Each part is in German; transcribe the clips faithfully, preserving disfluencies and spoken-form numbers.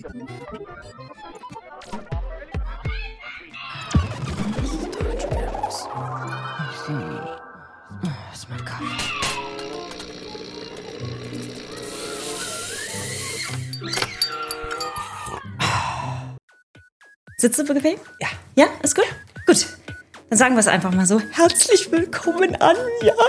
Das ist mein Kaffee. Sitzt du bequem? Ja. Ja, ist gut? Gut. Dann sagen wir es einfach mal so. Herzlich willkommen, Anja.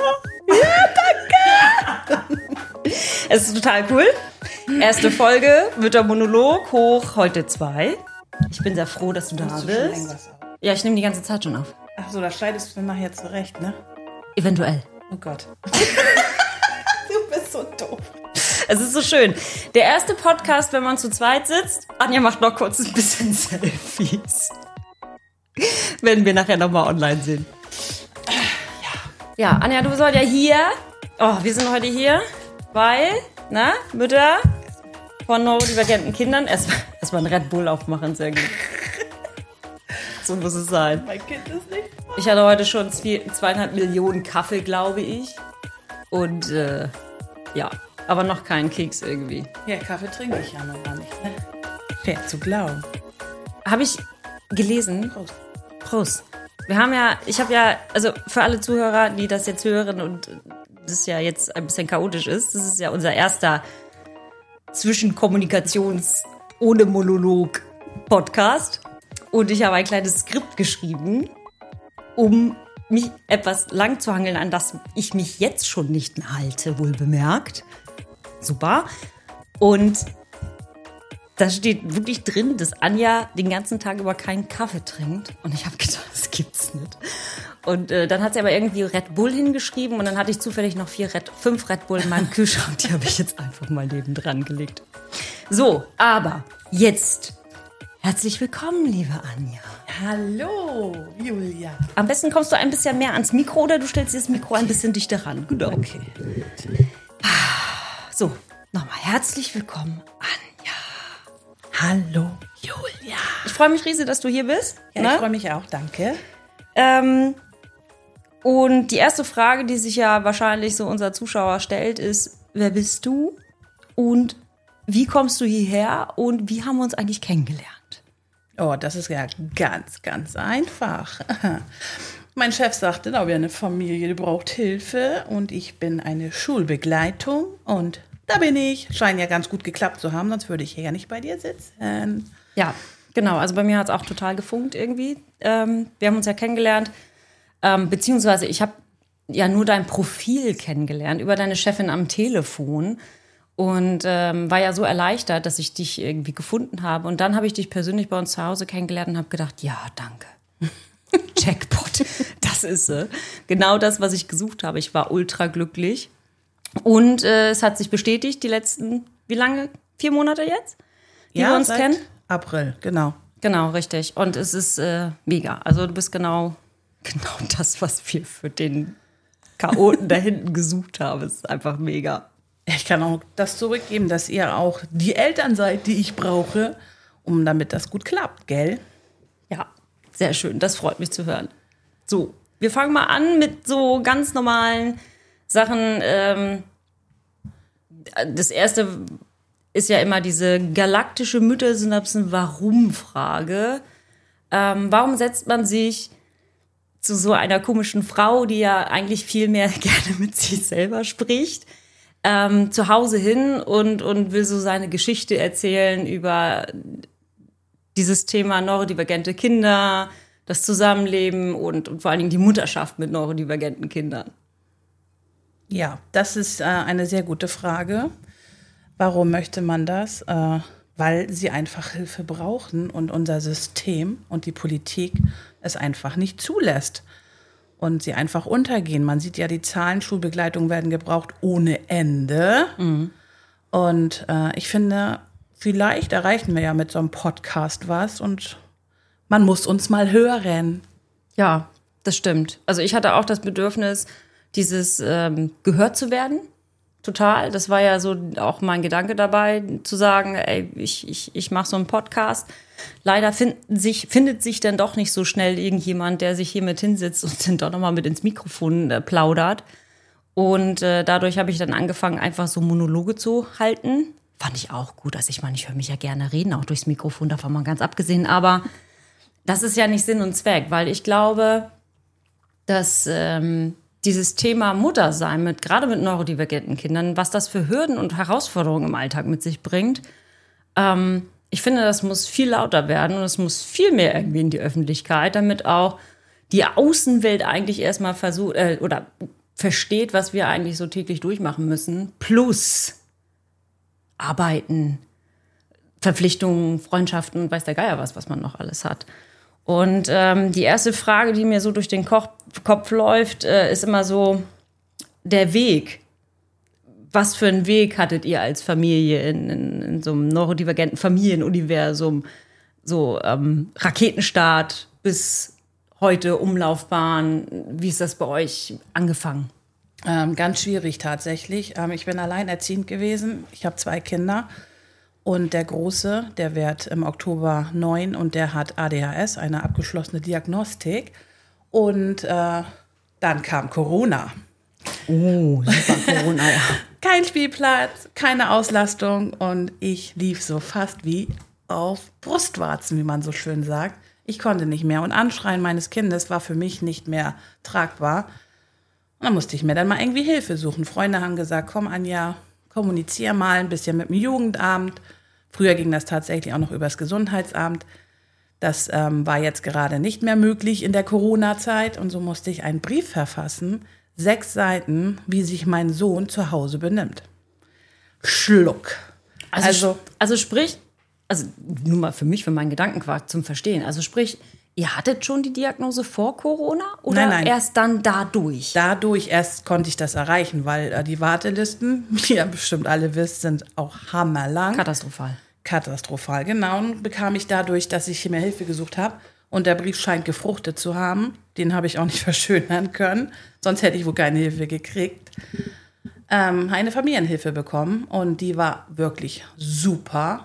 Ja, danke. Es ist total cool. Erste Folge, Müttermonolog, hoch heute zwei. Ich bin sehr froh, dass du da Musst du bist. schon irgendwas auf? Ja, ich nehme die ganze Zeit schon auf. Ach so, da schneidest du dann nachher zurecht, ne? Eventuell. Oh Gott. Du bist so doof. Es ist so schön. Der erste Podcast, wenn man zu zweit sitzt. Anja macht noch kurz ein bisschen Selfies. Wenn wir nachher nochmal online sind. Ja. Ja, Anja, du bist heute ja hier. Oh, wir sind heute hier, weil, na, Mütter von neurodivergenten Kindern erstmal erst mal einen Red Bull aufmachen, sehr gut. So muss es sein. Mein Kind ist nicht. Ich hatte heute schon zwei, zweieinhalb Millionen Kaffee, glaube ich. Und, äh, ja, aber noch keinen Keks irgendwie. Ja, Kaffee trinke ich ja noch gar nicht, ne? Schwer zu glauben. Habe ich gelesen. Prost. Prost. Wir haben ja, ich habe ja, also für alle Zuhörer, die das jetzt hören und das ja jetzt ein bisschen chaotisch ist, das ist ja unser erster Zwischenkommunikations- ohne Monolog-Podcast. Und ich habe ein kleines Skript geschrieben, um mich etwas lang zu hangeln, an das ich mich jetzt schon nicht mehr halte, wohl bemerkt. Super. Und da steht wirklich drin, dass Anja den ganzen Tag über keinen Kaffee trinkt. Und ich habe gedacht, das gibt's nicht. Und äh, dann hat sie aber irgendwie Red Bull hingeschrieben und dann hatte ich zufällig noch vier Red, fünf Red Bull in meinem Kühlschrank. Die habe ich jetzt einfach mal nebendran gelegt. So, aber jetzt herzlich willkommen, liebe Anja. Hallo, Julia. Am besten kommst du ein bisschen mehr ans Mikro oder du stellst dir das Mikro ein bisschen dichter ran. Genau. Okay. So, nochmal herzlich willkommen, Anja. Hallo, Julia. Ich freue mich riesig, dass du hier bist. Ja, ne? ich freue mich auch, danke. Ähm, und die erste Frage, die sich ja wahrscheinlich so unser Zuschauer stellt, ist, wer bist du und wie kommst du hierher und wie haben wir uns eigentlich kennengelernt? Oh, das ist ja ganz, ganz einfach. Mein Chef sagte, da wäre eine Familie, die braucht Hilfe und ich bin eine Schulbegleitung und da bin ich. Scheint ja ganz gut geklappt zu haben, sonst würde ich hier ja nicht bei dir sitzen. Ja, genau. Also bei mir hat es auch total gefunkt irgendwie. Ähm, wir haben uns ja kennengelernt, ähm, beziehungsweise ich habe ja nur dein Profil kennengelernt über deine Chefin am Telefon und ähm, war ja so erleichtert, dass ich dich irgendwie gefunden habe. Und dann habe ich dich persönlich bei uns zu Hause kennengelernt und habe gedacht, ja, danke. Jackpot, das ist sie. Genau das, was ich gesucht habe. Ich war ultra glücklich. Und äh, es hat sich bestätigt, die letzten, wie lange? Vier Monate jetzt? Die Ja, wir uns seit kennen? April, genau. Genau, richtig. Und es ist äh, mega. Also du bist genau, genau das, was wir für den Chaoten da hinten gesucht haben. Es ist einfach mega. Ich kann auch das zurückgeben, dass ihr auch die Eltern seid, die ich brauche, um damit das gut klappt, gell? Ja, sehr schön. Das freut mich zu hören. So, wir fangen mal an mit so ganz normalen Sachen. Ähm, das erste ist ja immer diese galaktische Müttersynapsen-Warum-Frage. Ähm, warum setzt man sich zu so einer komischen Frau, die ja eigentlich viel mehr gerne mit sich selber spricht, ähm, zu Hause hin und, und will so seine Geschichte erzählen über dieses Thema neurodivergente Kinder, das Zusammenleben und, und vor allen Dingen die Mutterschaft mit neurodivergenten Kindern? Ja, das ist äh, eine sehr gute Frage. Warum möchte man das? Äh, weil sie einfach Hilfe brauchen und unser System und die Politik es einfach nicht zulässt und sie einfach untergehen. Man sieht ja, die Zahlen, Schulbegleitung werden gebraucht ohne Ende. Mhm. Und äh, ich finde, vielleicht erreichen wir ja mit so einem Podcast was und man muss uns mal hören. Ja, das stimmt. Also ich hatte auch das Bedürfnis, dieses ähm, gehört zu werden. Total. Das war ja so auch mein Gedanke dabei, zu sagen, ey, ich, ich, ich mache so einen Podcast. Leider finden sich, findet sich dann doch nicht so schnell irgendjemand, der sich hier mit hinsetzt und dann doch nochmal mit ins Mikrofon äh, plaudert. Und äh, dadurch habe ich dann angefangen, einfach so Monologe zu halten fand ich auch gut. Also ich meine, ich höre mich ja gerne reden, auch durchs Mikrofon, davon mal ganz abgesehen. Aber das ist ja nicht Sinn und Zweck, weil ich glaube, dass ähm, dieses Thema Muttersein, mit, gerade mit neurodivergenten Kindern, was das für Hürden und Herausforderungen im Alltag mit sich bringt, ähm, ich finde, das muss viel lauter werden und es muss viel mehr irgendwie in die Öffentlichkeit, damit auch die Außenwelt eigentlich erstmal versucht äh, oder versteht, was wir eigentlich so täglich durchmachen müssen. Plus Arbeiten, Verpflichtungen, Freundschaften, weiß der Geier was, was man noch alles hat. Und ähm, die erste Frage, die mir so durch den Koch- Kopf läuft, äh, ist immer so der Weg. Was für einen Weg hattet ihr als Familie in, in, in so einem neurodivergenten Familienuniversum? So ähm, Raketenstart bis heute Umlaufbahn. Wie ist das bei euch angefangen? Ähm, ganz schwierig tatsächlich. Ähm, ich bin alleinerziehend gewesen. Ich habe zwei Kinder. Und der Große, der wird im Oktober neun und der hat A D H S, eine abgeschlossene Diagnostik. Und äh, dann kam Corona. Oh, super Corona, ja. Kein Spielplatz, keine Auslastung und ich lief so fast wie auf Brustwarzen, wie man so schön sagt. Ich konnte nicht mehr und Anschreien meines Kindes war für mich nicht mehr tragbar. Und dann musste ich mir dann mal irgendwie Hilfe suchen. Freunde haben gesagt, komm Anja, kommunizier mal ein bisschen mit dem Jugendamt. Früher ging das tatsächlich auch noch übers Gesundheitsamt. Das ähm, war jetzt gerade nicht mehr möglich in der Corona-Zeit. Und so musste ich einen Brief verfassen, sechs Seiten, wie sich mein Sohn zu Hause benimmt. Schluck. Also, also, also sprich, also nur mal für mich, für meinen Gedankenquark zum Verstehen. Also sprich, ihr hattet schon die Diagnose vor Corona oder nein, nein. erst dann dadurch? Dadurch erst konnte ich das erreichen, weil äh, die Wartelisten, wie ihr bestimmt alle wisst, sind auch hammerlang. Katastrophal. Katastrophal, genau. Und bekam ich dadurch, dass ich mir Hilfe gesucht habe und der Brief scheint gefruchtet zu haben. Den habe ich auch nicht verschönern können, sonst hätte ich wohl keine Hilfe gekriegt. Ähm, eine Familienhilfe bekommen und die war wirklich super.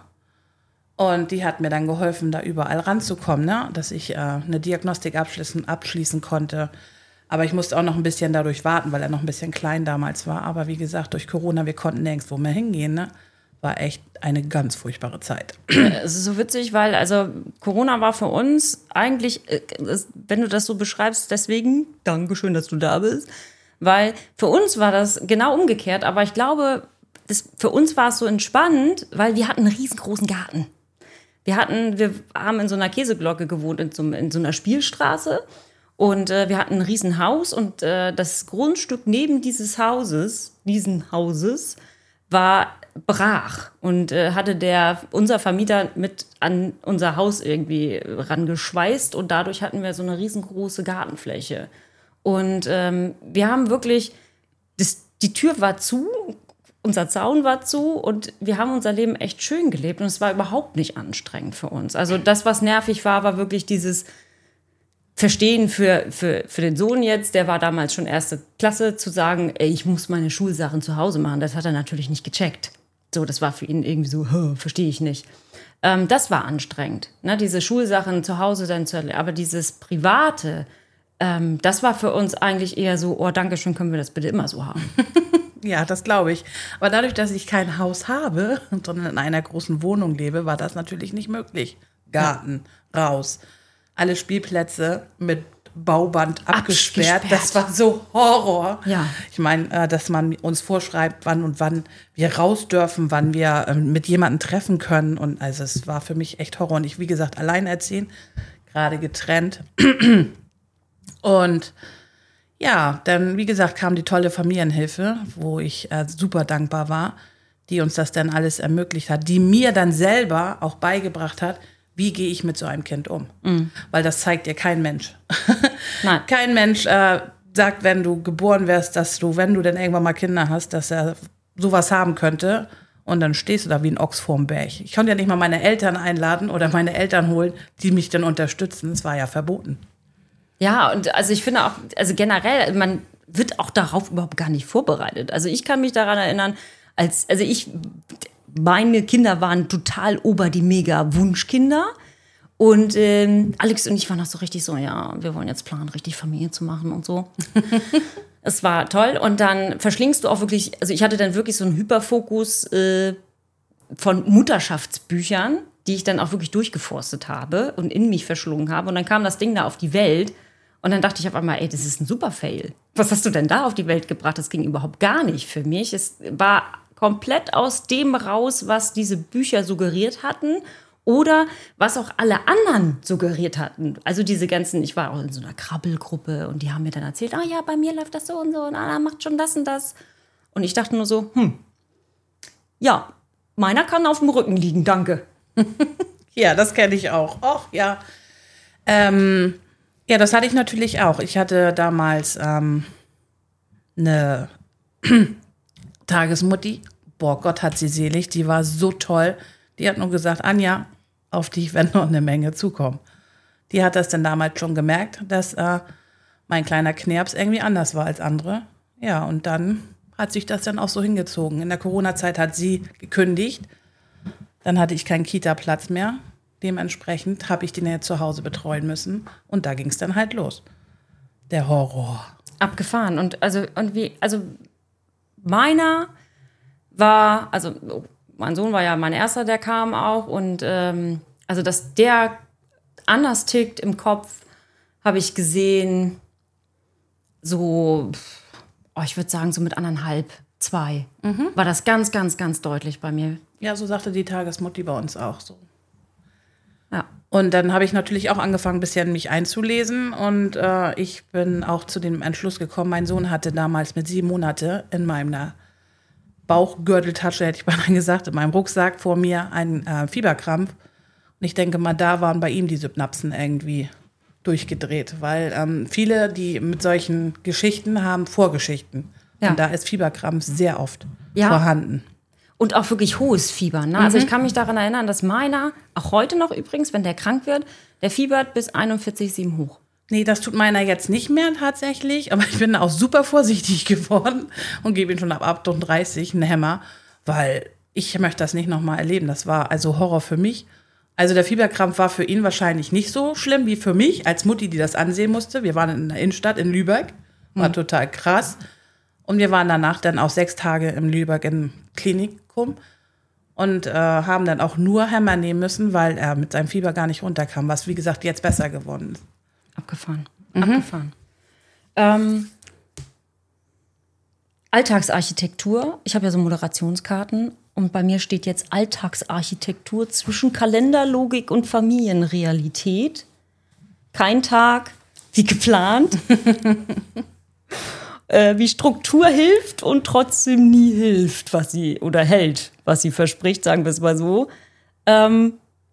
Und die hat mir dann geholfen, da überall ranzukommen, ne? Dass ich äh, eine Diagnostik abschließen, abschließen konnte. Aber ich musste auch noch ein bisschen dadurch warten, weil er noch ein bisschen klein damals war. Aber wie gesagt, durch Corona, wir konnten nirgendwo mehr hingehen, ne? War echt eine ganz furchtbare Zeit. Es ist so witzig, weil also Corona war für uns eigentlich, wenn du das so beschreibst, deswegen, Dankeschön, dass du da bist, weil für uns war das genau umgekehrt, aber ich glaube, das, für uns war es so entspannend, weil wir hatten einen riesengroßen Garten. Wir hatten, wir haben in so einer Käseglocke gewohnt, in so, in so einer Spielstraße und äh, wir hatten ein Riesenhaus und äh, das Grundstück neben dieses Hauses, diesen Hauses, war brach und äh, hatte der unser Vermieter mit an unser Haus irgendwie rangeschweißt und dadurch hatten wir so eine riesengroße Gartenfläche. Und ähm, wir haben wirklich, das, die Tür war zu, unser Zaun war zu und wir haben unser Leben echt schön gelebt und es war überhaupt nicht anstrengend für uns. Also das, was nervig war, war wirklich dieses Verstehen für, für, für den Sohn jetzt, der war damals schon erste Klasse, zu sagen, ey, ich muss meine Schulsachen zu Hause machen. Das hat er natürlich nicht gecheckt. So, das war für ihn irgendwie so, verstehe ich nicht. Ähm, das war anstrengend, ne, diese Schulsachen zu Hause dann zu erleben. Aber dieses Private, ähm, das war für uns eigentlich eher so, oh, danke schön, können wir das bitte immer so haben. Ja, das glaube ich. Aber dadurch, dass ich kein Haus habe, sondern in einer großen Wohnung lebe, war das natürlich nicht möglich. Garten, ja. Raus. Alle Spielplätze mit Bauband abgesperrt. abgesperrt. Das war so Horror. Ja. Ich meine, dass man uns vorschreibt, wann und wann wir raus dürfen, wann wir mit jemandem treffen können. Und also es war für mich echt Horror. Und ich, wie gesagt, alleinerziehend, gerade getrennt. Und ja, dann, wie gesagt, kam die tolle Familienhilfe, wo ich äh, super dankbar war, die uns das dann alles ermöglicht hat, die mir dann selber auch beigebracht hat, wie gehe ich mit so einem Kind um? Mhm. Weil das zeigt dir kein Mensch. Nein. Kein Mensch äh, sagt, wenn du geboren wärst, dass du, wenn du dann irgendwann mal Kinder hast, dass er sowas haben könnte. Und dann stehst du da wie ein Ochs vorm Berg. Ich konnte ja nicht mal meine Eltern einladen oder meine Eltern holen, die mich dann unterstützen. Das war ja verboten. Ja, und also ich finde auch, also generell, man wird auch darauf überhaupt gar nicht vorbereitet. Also ich kann mich daran erinnern, als, also ich... Meine Kinder waren total ober die mega Wunschkinder. Und ähm, Alex und ich waren auch so richtig so, ja, wir wollen jetzt planen, richtig Familie zu machen und so. Es war toll. Und dann verschlingst du auch wirklich, also ich hatte dann wirklich so einen Hyperfokus, äh, von Mutterschaftsbüchern, die ich dann auch wirklich durchgeforstet habe und in mich verschlungen habe. Und dann kam das Ding da auf die Welt. Und dann dachte ich auf einmal, ey, das ist ein super Fail. Was hast du denn da auf die Welt gebracht? Das ging überhaupt gar nicht für mich. Es war komplett aus dem raus, was diese Bücher suggeriert hatten oder was auch alle anderen suggeriert hatten. Also diese ganzen, ich war auch in so einer Krabbelgruppe und die haben mir dann erzählt, ah ja, bei mir läuft das so und so und Anna macht schon das und das. Und ich dachte nur so, hm, ja, meiner kann auf dem Rücken liegen, danke. Ja, das kenne ich auch. Och, ja. Ähm, ja, das hatte ich natürlich auch. Ich hatte damals ähm, eine Tagesmutti. Boah, Gott hat sie selig. Die war so toll. Die hat nur gesagt, Anja, auf dich wird noch eine Menge zukommen. Die hat das dann damals schon gemerkt, dass äh, mein kleiner Knirps irgendwie anders war als andere. Ja, und dann hat sich das dann auch so hingezogen. In der Corona-Zeit hat sie gekündigt. Dann hatte ich keinen Kita-Platz mehr. Dementsprechend habe ich den ja zu Hause betreuen müssen. Und da ging es dann halt los. Der Horror. Abgefahren. Und also, und wie, also meiner war, also mein Sohn war ja mein erster, der kam auch. Und ähm, also, dass der anders tickt im Kopf, habe ich gesehen, so, oh, ich würde sagen, so mit anderthalb, zwei. Mhm. War das ganz, ganz, ganz deutlich bei mir. Ja, so sagte die Tagesmutti bei uns auch so. Ja. Und dann habe ich natürlich auch angefangen, ein bisschen mich einzulesen. Und äh, ich bin auch zu dem Entschluss gekommen, mein Sohn hatte damals mit sieben Monaten in meiner Bauchgürteltasche, hätte ich beinahe gesagt, in meinem Rucksack vor mir einen äh, Fieberkrampf. Und ich denke mal, da waren bei ihm die Synapsen irgendwie durchgedreht. Weil ähm, viele, die mit solchen Geschichten haben, Vorgeschichten. Ja. Und da ist Fieberkrampf sehr oft ja. vorhanden. Und auch wirklich hohes Fieber. Ne? Mhm. Also ich kann mich daran erinnern, dass meiner, auch heute noch übrigens, wenn der krank wird, der fiebert bis einundvierzig Komma sieben hoch. Nee, das tut meiner jetzt nicht mehr tatsächlich. Aber ich bin auch super vorsichtig geworden und gebe ihm schon ab achtunddreißig einen Hämmer. Weil ich möchte das nicht nochmal erleben. Das war also Horror für mich. Also der Fieberkrampf war für ihn wahrscheinlich nicht so schlimm wie für mich, als Mutti, die das ansehen musste. Wir waren in der Innenstadt in Lübeck. War mhm. total krass. Und wir waren danach dann auch sechs Tage in Lübeck im Klinikum und äh, haben dann auch nur Hämmer nehmen müssen, weil er mit seinem Fieber gar nicht runterkam, was, wie gesagt, jetzt besser geworden ist. Abgefahren. Mhm. Abgefahren. Ähm, Alltagsarchitektur. Ich habe ja so Moderationskarten und bei mir steht jetzt Alltagsarchitektur zwischen Kalenderlogik und Familienrealität. Kein Tag wie geplant. Äh, wie Struktur hilft und trotzdem nie hilft, was sie oder hält, was sie verspricht, sagen wir es mal so. Ähm,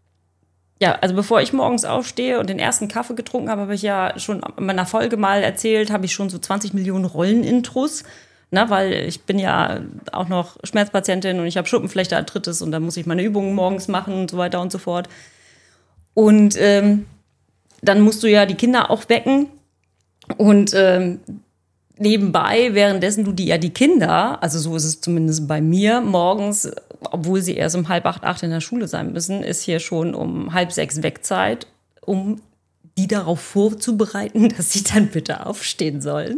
ja, also bevor ich morgens aufstehe und den ersten Kaffee getrunken habe, habe ich ja schon in meiner Folge mal erzählt, habe ich schon so zwanzig Millionen Rollenintros, ne, weil ich bin ja auch noch Schmerzpatientin und ich habe Schuppenflechterarthritis und dann muss ich meine Übungen morgens machen und so weiter und so fort. Und ähm, dann musst du ja die Kinder auch wecken und ähm, nebenbei, währenddessen du die ja die Kinder, also so ist es zumindest bei mir, morgens, obwohl sie erst um halb acht, acht in der Schule sein müssen, ist hier schon um halb sechs Wegzeit, um die darauf vorzubereiten, dass sie dann bitte aufstehen sollen.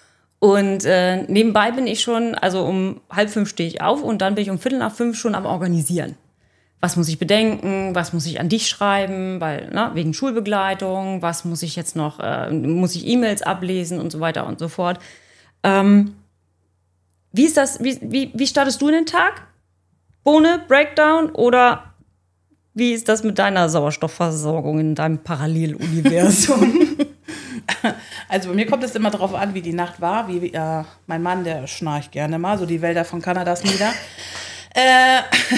Und äh, nebenbei bin ich schon, also um halb fünf stehe ich auf und dann bin ich um viertel nach fünf schon am Organisieren. Was muss ich bedenken, was muss ich an dich schreiben, weil, ne, wegen Schulbegleitung, was muss ich jetzt noch, äh, muss ich E-Mails ablesen und so weiter und so fort. Ähm, wie ist das, wie, wie, wie startest du in den Tag? Ohne Breakdown oder wie ist das mit deiner Sauerstoffversorgung in deinem Paralleluniversum? Also bei mir kommt es immer darauf an, wie die Nacht war, wie äh, mein Mann, der schnarcht gerne mal, so die Wälder von Kanadas nieder. äh...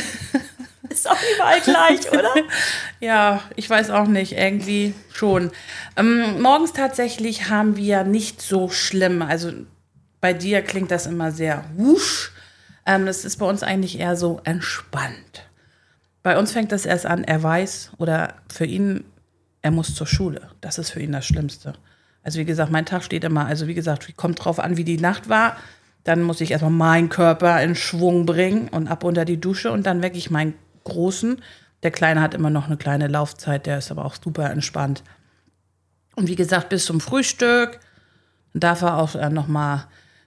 Ist auch überall gleich, oder? Ja, ich weiß auch nicht, irgendwie schon. Ähm, morgens tatsächlich haben wir nicht so schlimm, also bei dir klingt das immer sehr wusch. Ähm, das ist bei uns eigentlich eher so entspannt. Bei uns fängt das erst an, er weiß oder für ihn, er muss zur Schule. Das ist für ihn das Schlimmste. Also wie gesagt, mein Tag steht immer, also wie gesagt, kommt drauf an, wie die Nacht war. Dann muss ich erstmal meinen Körper in Schwung bringen und ab unter die Dusche und dann wecke ich meinen Großen. Der Kleine hat immer noch eine kleine Laufzeit, der ist aber auch super entspannt. Und wie gesagt, bis zum Frühstück darf er auch noch mal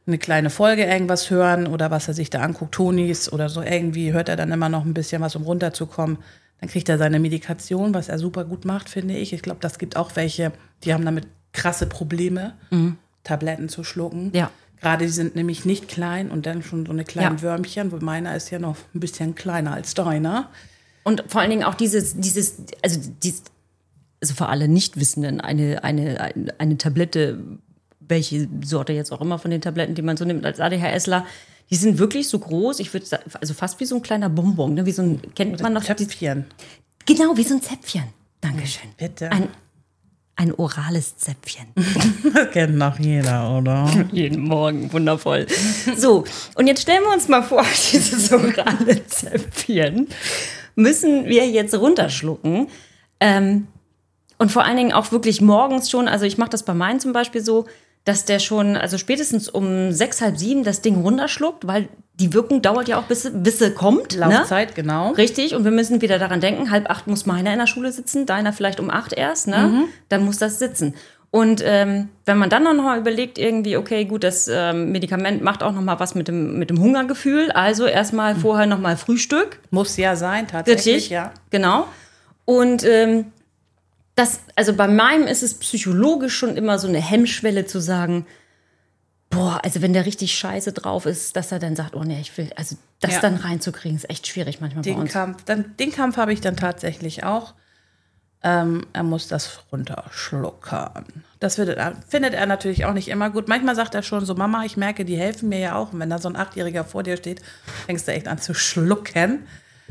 eine kleine Folge irgendwas hören oder was er sich da anguckt, Tonis oder so, irgendwie hört er dann immer noch ein bisschen was, um runterzukommen. Dann kriegt er seine Medikation, was er super gut macht, finde ich. Ich glaube, das gibt auch welche, die haben damit krasse Probleme, mhm. Tabletten zu schlucken. Ja. Gerade die sind nämlich nicht klein und dann schon so eine kleine ja. Würmchen, wo meiner ist ja noch ein bisschen kleiner als deiner. Und vor allen Dingen auch dieses, dieses, also dieses, also für alle Nichtwissenden, eine, eine, eine, eine Tablette, welche Sorte jetzt auch immer von den Tabletten, die man so nimmt als ADHSler, die sind wirklich so groß, ich würde sagen, also fast wie so ein kleiner Bonbon, ne? Wie so ein, kennt man noch? Zäpfchen. Genau, wie so ein Zäpfchen. Dankeschön. Bitte. Ein, ein orales Zäpfchen. Das kennt noch jeder, oder? Jeden Morgen, wundervoll. So, und jetzt stellen wir uns mal vor, dieses orale Zäpfchen müssen wir jetzt runterschlucken. Ähm, und vor allen Dingen auch wirklich morgens schon, also ich mache das bei meinen zum Beispiel so, dass der schon, also spätestens um sechs, halb sieben das Ding runterschluckt, weil die Wirkung dauert ja auch, bis, bis sie kommt. Laufzeit, ne? Genau. Richtig, und wir müssen wieder daran denken, halb acht muss meiner in der Schule sitzen, deiner vielleicht um acht erst, ne? Mhm. Dann muss das sitzen. Und ähm, wenn man dann noch mal überlegt, irgendwie, okay, gut, das ähm, Medikament macht auch noch mal was mit dem, mit dem Hungergefühl, also erstmal mhm. vorher noch mal Frühstück. Muss ja sein, tatsächlich, Richtig, ja. Genau. Und ähm, das, also bei meinem ist es psychologisch schon immer so eine Hemmschwelle zu sagen, boah, also wenn der richtig scheiße drauf ist, dass er dann sagt, oh nee, ich will, also das ja. dann reinzukriegen, ist echt schwierig manchmal den bei uns. Kampf, dann, den Kampf habe ich dann tatsächlich auch. Ähm, er muss das runterschluckern. Das wird, findet er natürlich auch nicht immer gut. Manchmal sagt er schon so, Mama, ich merke, die helfen mir ja auch. Und wenn da so ein Achtjähriger vor dir steht, fängst du echt an zu schlucken.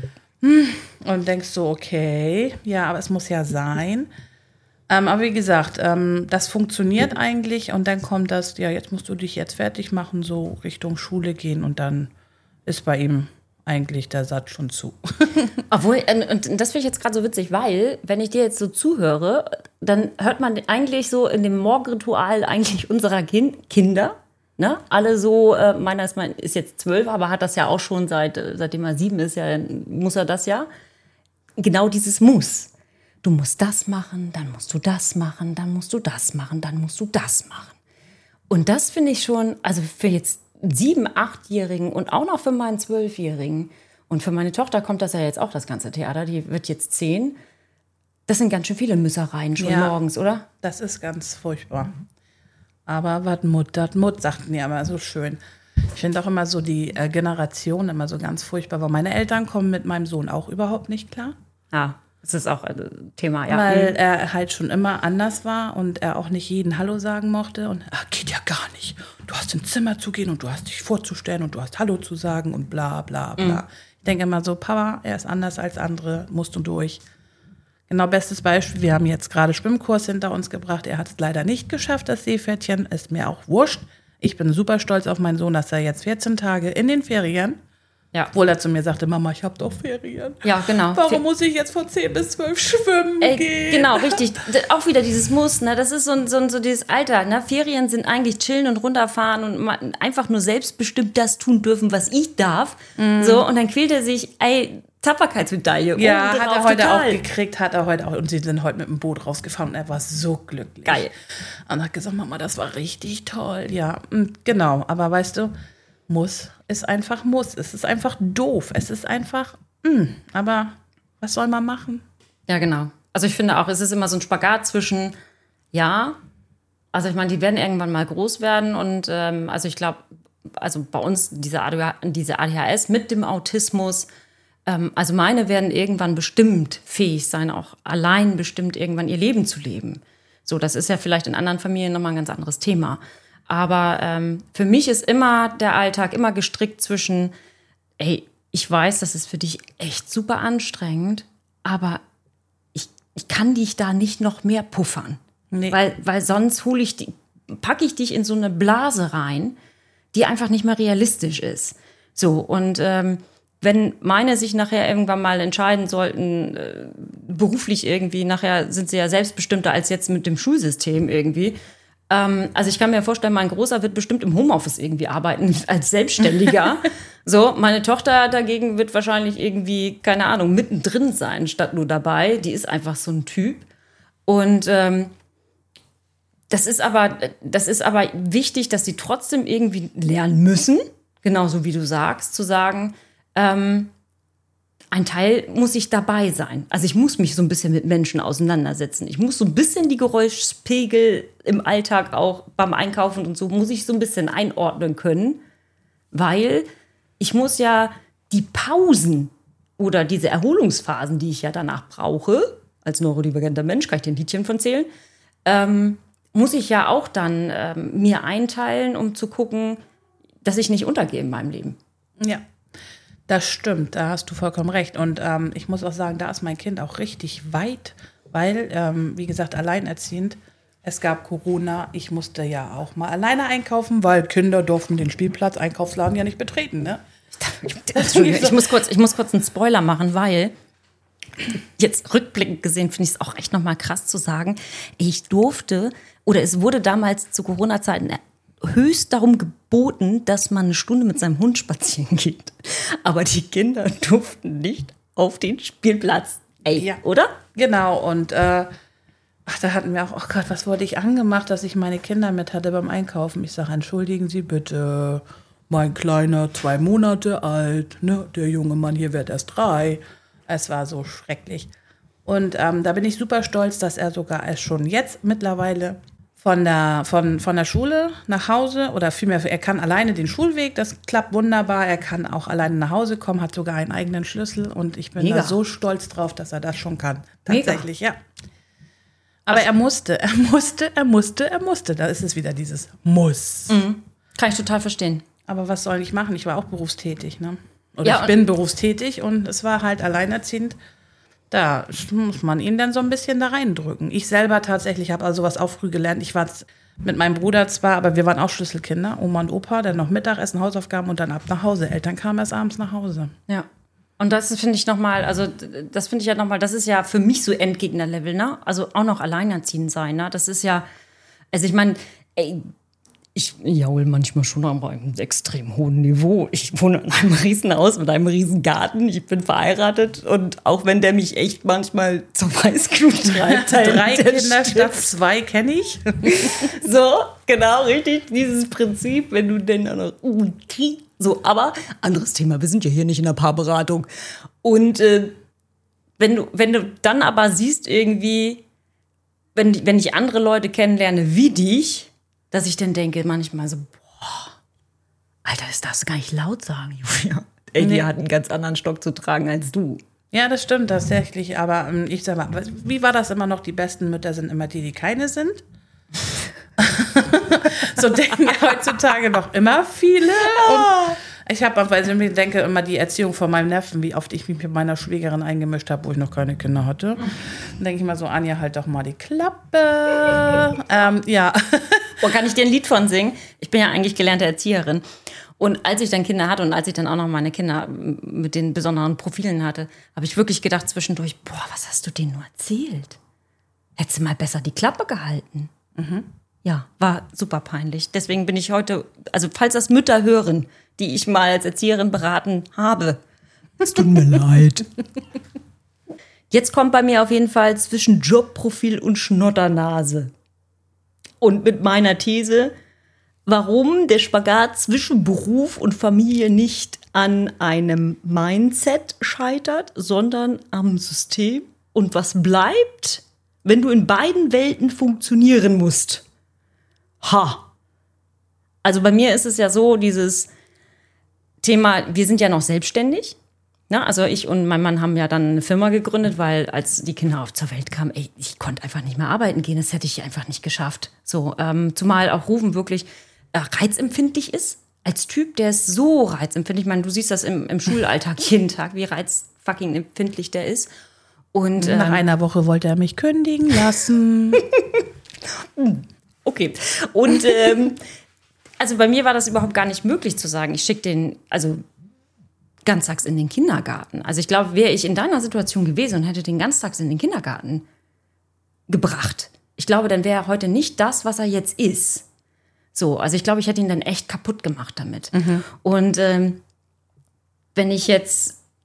Und denkst so, okay, ja, aber es muss ja sein. Ähm, aber wie gesagt, ähm, das funktioniert eigentlich und dann kommt das, ja, jetzt musst du dich jetzt fertig machen, so Richtung Schule gehen und dann ist bei ihm eigentlich der Satz schon zu. Obwohl, und das finde ich jetzt gerade so witzig, weil, wenn ich dir jetzt so zuhöre, dann hört man eigentlich so in dem Morgenritual eigentlich unserer kind- Kinder, ne? Alle so, äh, meiner ist, mein, ist jetzt zwölf, aber hat das ja auch schon seit, seitdem er sieben ist, ja, muss er das ja. Genau dieses Muss. Du musst das machen, dann musst du das machen, dann musst du das machen, dann musst du das machen. Und das finde ich schon, also für jetzt sieben-, achtjährigen und auch noch für meinen zwölfjährigen und für meine Tochter kommt das ja jetzt auch, das ganze Theater, die wird jetzt zehn. Das sind ganz schön viele Müssereien schon ja, morgens, oder? Das ist ganz furchtbar. Aber was Mut, dat Mut, sagten die immer so schön. Ich finde auch immer so die äh, Generation immer so ganz furchtbar, weil meine Eltern kommen mit meinem Sohn auch überhaupt nicht klar. Ja, das ist auch ein Thema, ja. Weil er halt schon immer anders war und er auch nicht jeden Hallo sagen mochte. Und ach, geht ja gar nicht. Du hast ins Zimmer zu gehen und du hast dich vorzustellen und du hast Hallo zu sagen und bla bla bla. Mhm. Ich denke immer so, Papa, er ist anders als andere, musst du durch. Genau, bestes Beispiel, wir haben jetzt gerade Schwimmkurs hinter uns gebracht. Er hat es leider nicht geschafft, das Seepferdchen. Ist mir auch wurscht. Ich bin super stolz auf meinen Sohn, dass er jetzt vierzehn Tage in den Ferien, ja. obwohl er zu mir sagte, Mama, ich habe doch Ferien. Ja, genau. Warum Fe- muss ich jetzt von zehn bis zwölf schwimmen Ey, gehen? Genau, richtig. Auch wieder dieses Muss, ne? Das ist so, so, so dieses Alter. Ne? Ferien sind eigentlich chillen und runterfahren und einfach nur selbstbestimmt das tun dürfen, was ich darf. Mhm. So, und dann quält er sich, ey, Tapferkeitsmedaille. Ja, hat er heute total. auch gekriegt, hat er heute auch. Und sie sind heute mit dem Boot rausgefahren und er war so glücklich. Geil. Und hat gesagt, Mama, das war richtig toll. Ja, genau. Aber weißt du, muss ist einfach muss. Es ist einfach doof. Es ist einfach, mh. aber was soll man machen? Ja, genau. Also ich finde auch, es ist immer so ein Spagat zwischen, ja, also ich meine, die werden irgendwann mal groß werden und ähm, also ich glaube, also bei uns diese A D H S mit dem Autismus, also meine werden irgendwann bestimmt fähig sein, auch allein bestimmt irgendwann ihr Leben zu leben. So, das ist ja vielleicht in anderen Familien nochmal ein ganz anderes Thema. Aber ähm, für mich ist immer der Alltag immer gestrickt zwischen, ey, ich weiß, das ist für dich echt super anstrengend, aber ich, ich kann dich da nicht noch mehr puffern. Nee. Weil, weil sonst hole ich die, packe ich dich in so eine Blase rein, die einfach nicht mehr realistisch ist. So, und ähm, wenn meine sich nachher irgendwann mal entscheiden sollten, äh, beruflich irgendwie, nachher sind sie ja selbstbestimmter als jetzt mit dem Schulsystem irgendwie. Ähm, also ich kann mir vorstellen, mein Großer wird bestimmt im Homeoffice irgendwie arbeiten als Selbstständiger. So, meine Tochter dagegen wird wahrscheinlich irgendwie, keine Ahnung, mittendrin sein, statt nur dabei. Die ist einfach so ein Typ. Und ähm, das ist aber, das ist aber wichtig, dass sie trotzdem irgendwie lernen müssen, genauso wie du sagst, zu sagen, ähm, ein Teil muss ich dabei sein. Also ich muss mich so ein bisschen mit Menschen auseinandersetzen. Ich muss so ein bisschen die Geräuschpegel im Alltag auch beim Einkaufen und so, muss ich so ein bisschen einordnen können, weil ich muss ja die Pausen oder diese Erholungsphasen, die ich ja danach brauche, als neurodivergenter Mensch, kann ich dir ein Liedchen von zählen, ähm, muss ich ja auch dann ähm, mir einteilen, um zu gucken, dass ich nicht untergehe in meinem Leben. Ja, das stimmt, da hast du vollkommen recht. Und ähm, ich muss auch sagen, da ist mein Kind auch richtig weit, weil, ähm, wie gesagt, alleinerziehend, es gab Corona, ich musste ja auch mal alleine einkaufen, weil Kinder durften den Spielplatz, Einkaufsladen ja nicht betreten, ne? Entschuldigung, ich muss kurz, ich muss kurz einen Spoiler machen, weil jetzt rückblickend gesehen finde ich es auch echt nochmal krass zu sagen, ich durfte, oder es wurde damals zu Corona-Zeiten höchst darum geboten, dass man eine Stunde mit seinem Hund spazieren geht. Aber die Kinder durften nicht auf den Spielplatz. Ey, ja. Oder? Genau, und äh, ach, da hatten wir auch, oh Gott, was wurde ich angemacht, dass ich meine Kinder mit hatte beim Einkaufen. Ich sage, entschuldigen Sie bitte, mein Kleiner, zwei Monate alt, ne, der junge Mann hier wird erst drei. Es war so schrecklich. Und ähm, da bin ich super stolz, dass er sogar erst schon jetzt mittlerweile von der, von, von der Schule nach Hause, oder vielmehr, er kann alleine den Schulweg, das klappt wunderbar. Er kann auch alleine nach Hause kommen, hat sogar einen eigenen Schlüssel. Und ich bin Mega. da so stolz drauf, dass er das schon kann. Tatsächlich, Mega. ja. Aber er musste, er musste, er musste, er musste. Da ist es wieder dieses Muss. Mhm. Kann ich total verstehen. Aber was soll ich machen? Ich war auch berufstätig, ne? Oder ja, ich bin berufstätig und es war halt alleinerziehend. Da muss man ihn dann so ein bisschen da reindrücken. Ich selber tatsächlich habe also sowas auch früh gelernt. Ich war mit meinem Bruder zwar, aber wir waren auch Schlüsselkinder. Oma und Opa, dann noch Mittagessen, Hausaufgaben und dann ab nach Hause. Eltern kamen erst abends nach Hause. Ja. Und das finde ich nochmal, also das finde ich ja nochmal, das ist ja für mich so Endgegner-Level, ne? Also auch noch alleinerziehend sein, ne? Das ist ja, also ich meine, ey, ich jaul manchmal schon auf einem extrem hohen Niveau. Ich wohne in einem Riesenhaus mit einem riesen Garten. Ich bin verheiratet und auch wenn der mich echt manchmal zur Weißglut treibt. Drei Kinder statt zwei kenne ich. So, genau, richtig. Dieses Prinzip, wenn du denn dann noch so, aber anderes Thema. Wir sind ja hier nicht in der Paarberatung. Und äh, wenn du, wenn du dann aber siehst irgendwie, wenn, wenn ich andere Leute kennenlerne wie dich, dass ich dann denke manchmal so, boah, Alter, das darfst du gar nicht laut sagen, Julia. Ey, die nee. hat einen ganz anderen Stock zu tragen als du. Ja, das stimmt tatsächlich. Aber ähm, ich sag mal, wie war das immer noch? Die besten Mütter sind immer die, die keine sind. So denken heutzutage noch immer viele. Und ich habe, also ich denke immer die Erziehung von meinem Neffen, wie oft ich mich mit meiner Schwägerin eingemischt habe, wo ich noch keine Kinder hatte. Dann denke ich mal so, Anja, halt doch mal die Klappe. ähm, ja. Boah, kann ich dir ein Lied von singen? Ich bin ja eigentlich gelernte Erzieherin. Und als ich dann Kinder hatte und als ich dann auch noch meine Kinder mit den besonderen Profilen hatte, habe ich wirklich gedacht zwischendurch, boah, was hast du denen nur erzählt? Hättest du mal besser die Klappe gehalten. Mhm. Ja, war super peinlich. Deswegen bin ich heute, also falls das Mütter hören, die ich mal als Erzieherin beraten habe, es tut mir leid. Jetzt kommt bei mir auf jeden Fall zwischen Jobprofil und Schnotternase. Und mit meiner These, warum der Spagat zwischen Beruf und Familie nicht an einem Mindset scheitert, sondern am System. Und was bleibt, wenn du in beiden Welten funktionieren musst? Ha! Also bei mir ist es ja so, dieses Thema, wir sind ja noch selbstständig. Na, also ich und mein Mann haben ja dann eine Firma gegründet, weil als die Kinder auf zur Welt kamen, ey, ich konnte einfach nicht mehr arbeiten gehen. Das hätte ich einfach nicht geschafft. So, ähm, zumal auch Rufen wirklich äh, reizempfindlich ist. Als Typ, der ist so reizempfindlich. Ich meine, du siehst das im, im Schulalltag jeden Tag, wie reizfucking empfindlich der ist. Und ähm, nach einer Woche wollte er mich kündigen lassen. Okay. Und ähm, also bei mir war das überhaupt gar nicht möglich zu sagen, ich schicke den, also ganztags in den Kindergarten. Also ich glaube, wäre ich in deiner Situation gewesen und hätte den ganztags in den Kindergarten gebracht, ich glaube, dann wäre er heute nicht das, was er jetzt ist. So, also ich glaube, ich hätte ihn dann echt kaputt gemacht damit. Mhm. Und ähm, wenn ich jetzt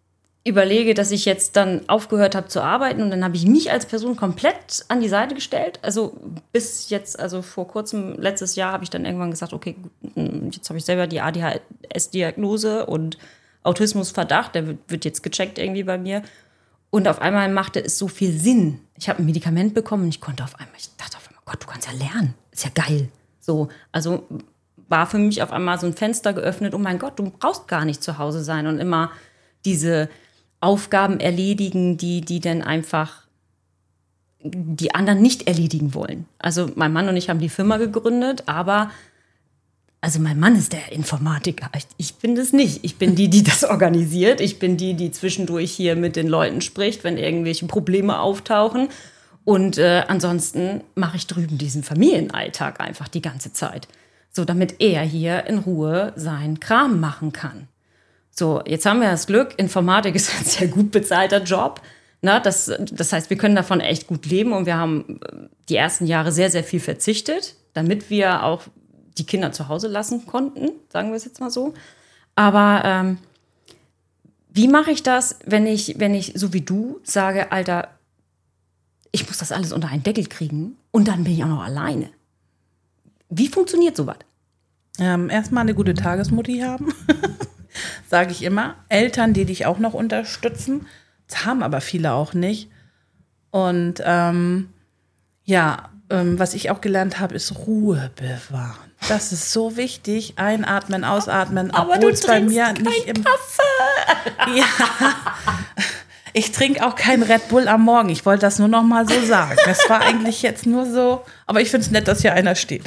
überlege, dass ich jetzt dann aufgehört habe zu arbeiten und dann habe ich mich als Person komplett an die Seite gestellt. Also bis jetzt, also vor kurzem, letztes Jahr, habe ich dann irgendwann gesagt, okay, jetzt habe ich selber die A D H S-Diagnose und Autismusverdacht, der wird, wird jetzt gecheckt irgendwie bei mir. Und auf einmal machte es so viel Sinn. Ich habe ein Medikament bekommen und ich konnte auf einmal, ich dachte auf einmal, Gott, du kannst ja lernen. Ist ja geil. So, also war für mich auf einmal so ein Fenster geöffnet, oh mein Gott, du brauchst gar nicht zu Hause sein und immer diese Aufgaben erledigen, die, die dann einfach die anderen nicht erledigen wollen. Also mein Mann und ich haben die Firma gegründet, aber also mein Mann ist der Informatiker. Ich, ich bin das nicht. Ich bin die, die das organisiert. Ich bin die, die zwischendurch hier mit den Leuten spricht, wenn irgendwelche Probleme auftauchen. Und äh, ansonsten mache ich drüben diesen Familienalltag einfach die ganze Zeit. So, damit er hier in Ruhe seinen Kram machen kann. So, jetzt haben wir das Glück, Informatik ist ein sehr gut bezahlter Job. Na, das, das heißt, wir können davon echt gut leben und wir haben die ersten Jahre sehr, sehr viel verzichtet, damit wir auch die Kinder zu Hause lassen konnten, sagen wir es jetzt mal so. Aber ähm, wie mache ich das, wenn ich, wenn ich, so wie du, sage, Alter, ich muss das alles unter einen Deckel kriegen und dann bin ich auch noch alleine. Wie funktioniert sowas? Ähm, erstmal eine gute Tagesmutti haben. Sage ich immer. Eltern, die dich auch noch unterstützen. Das haben aber viele auch nicht. Und ähm, ja, ähm, was ich auch gelernt habe, ist Ruhe bewahren. Das ist so wichtig. Einatmen, ausatmen. Aber du trinkst bei mir kein nicht im Kaffee. Ja. Ich trinke auch keinen Red Bull am Morgen. Ich wollte das nur noch mal so sagen. Das war eigentlich jetzt nur so. Aber ich finde es nett, dass hier einer steht.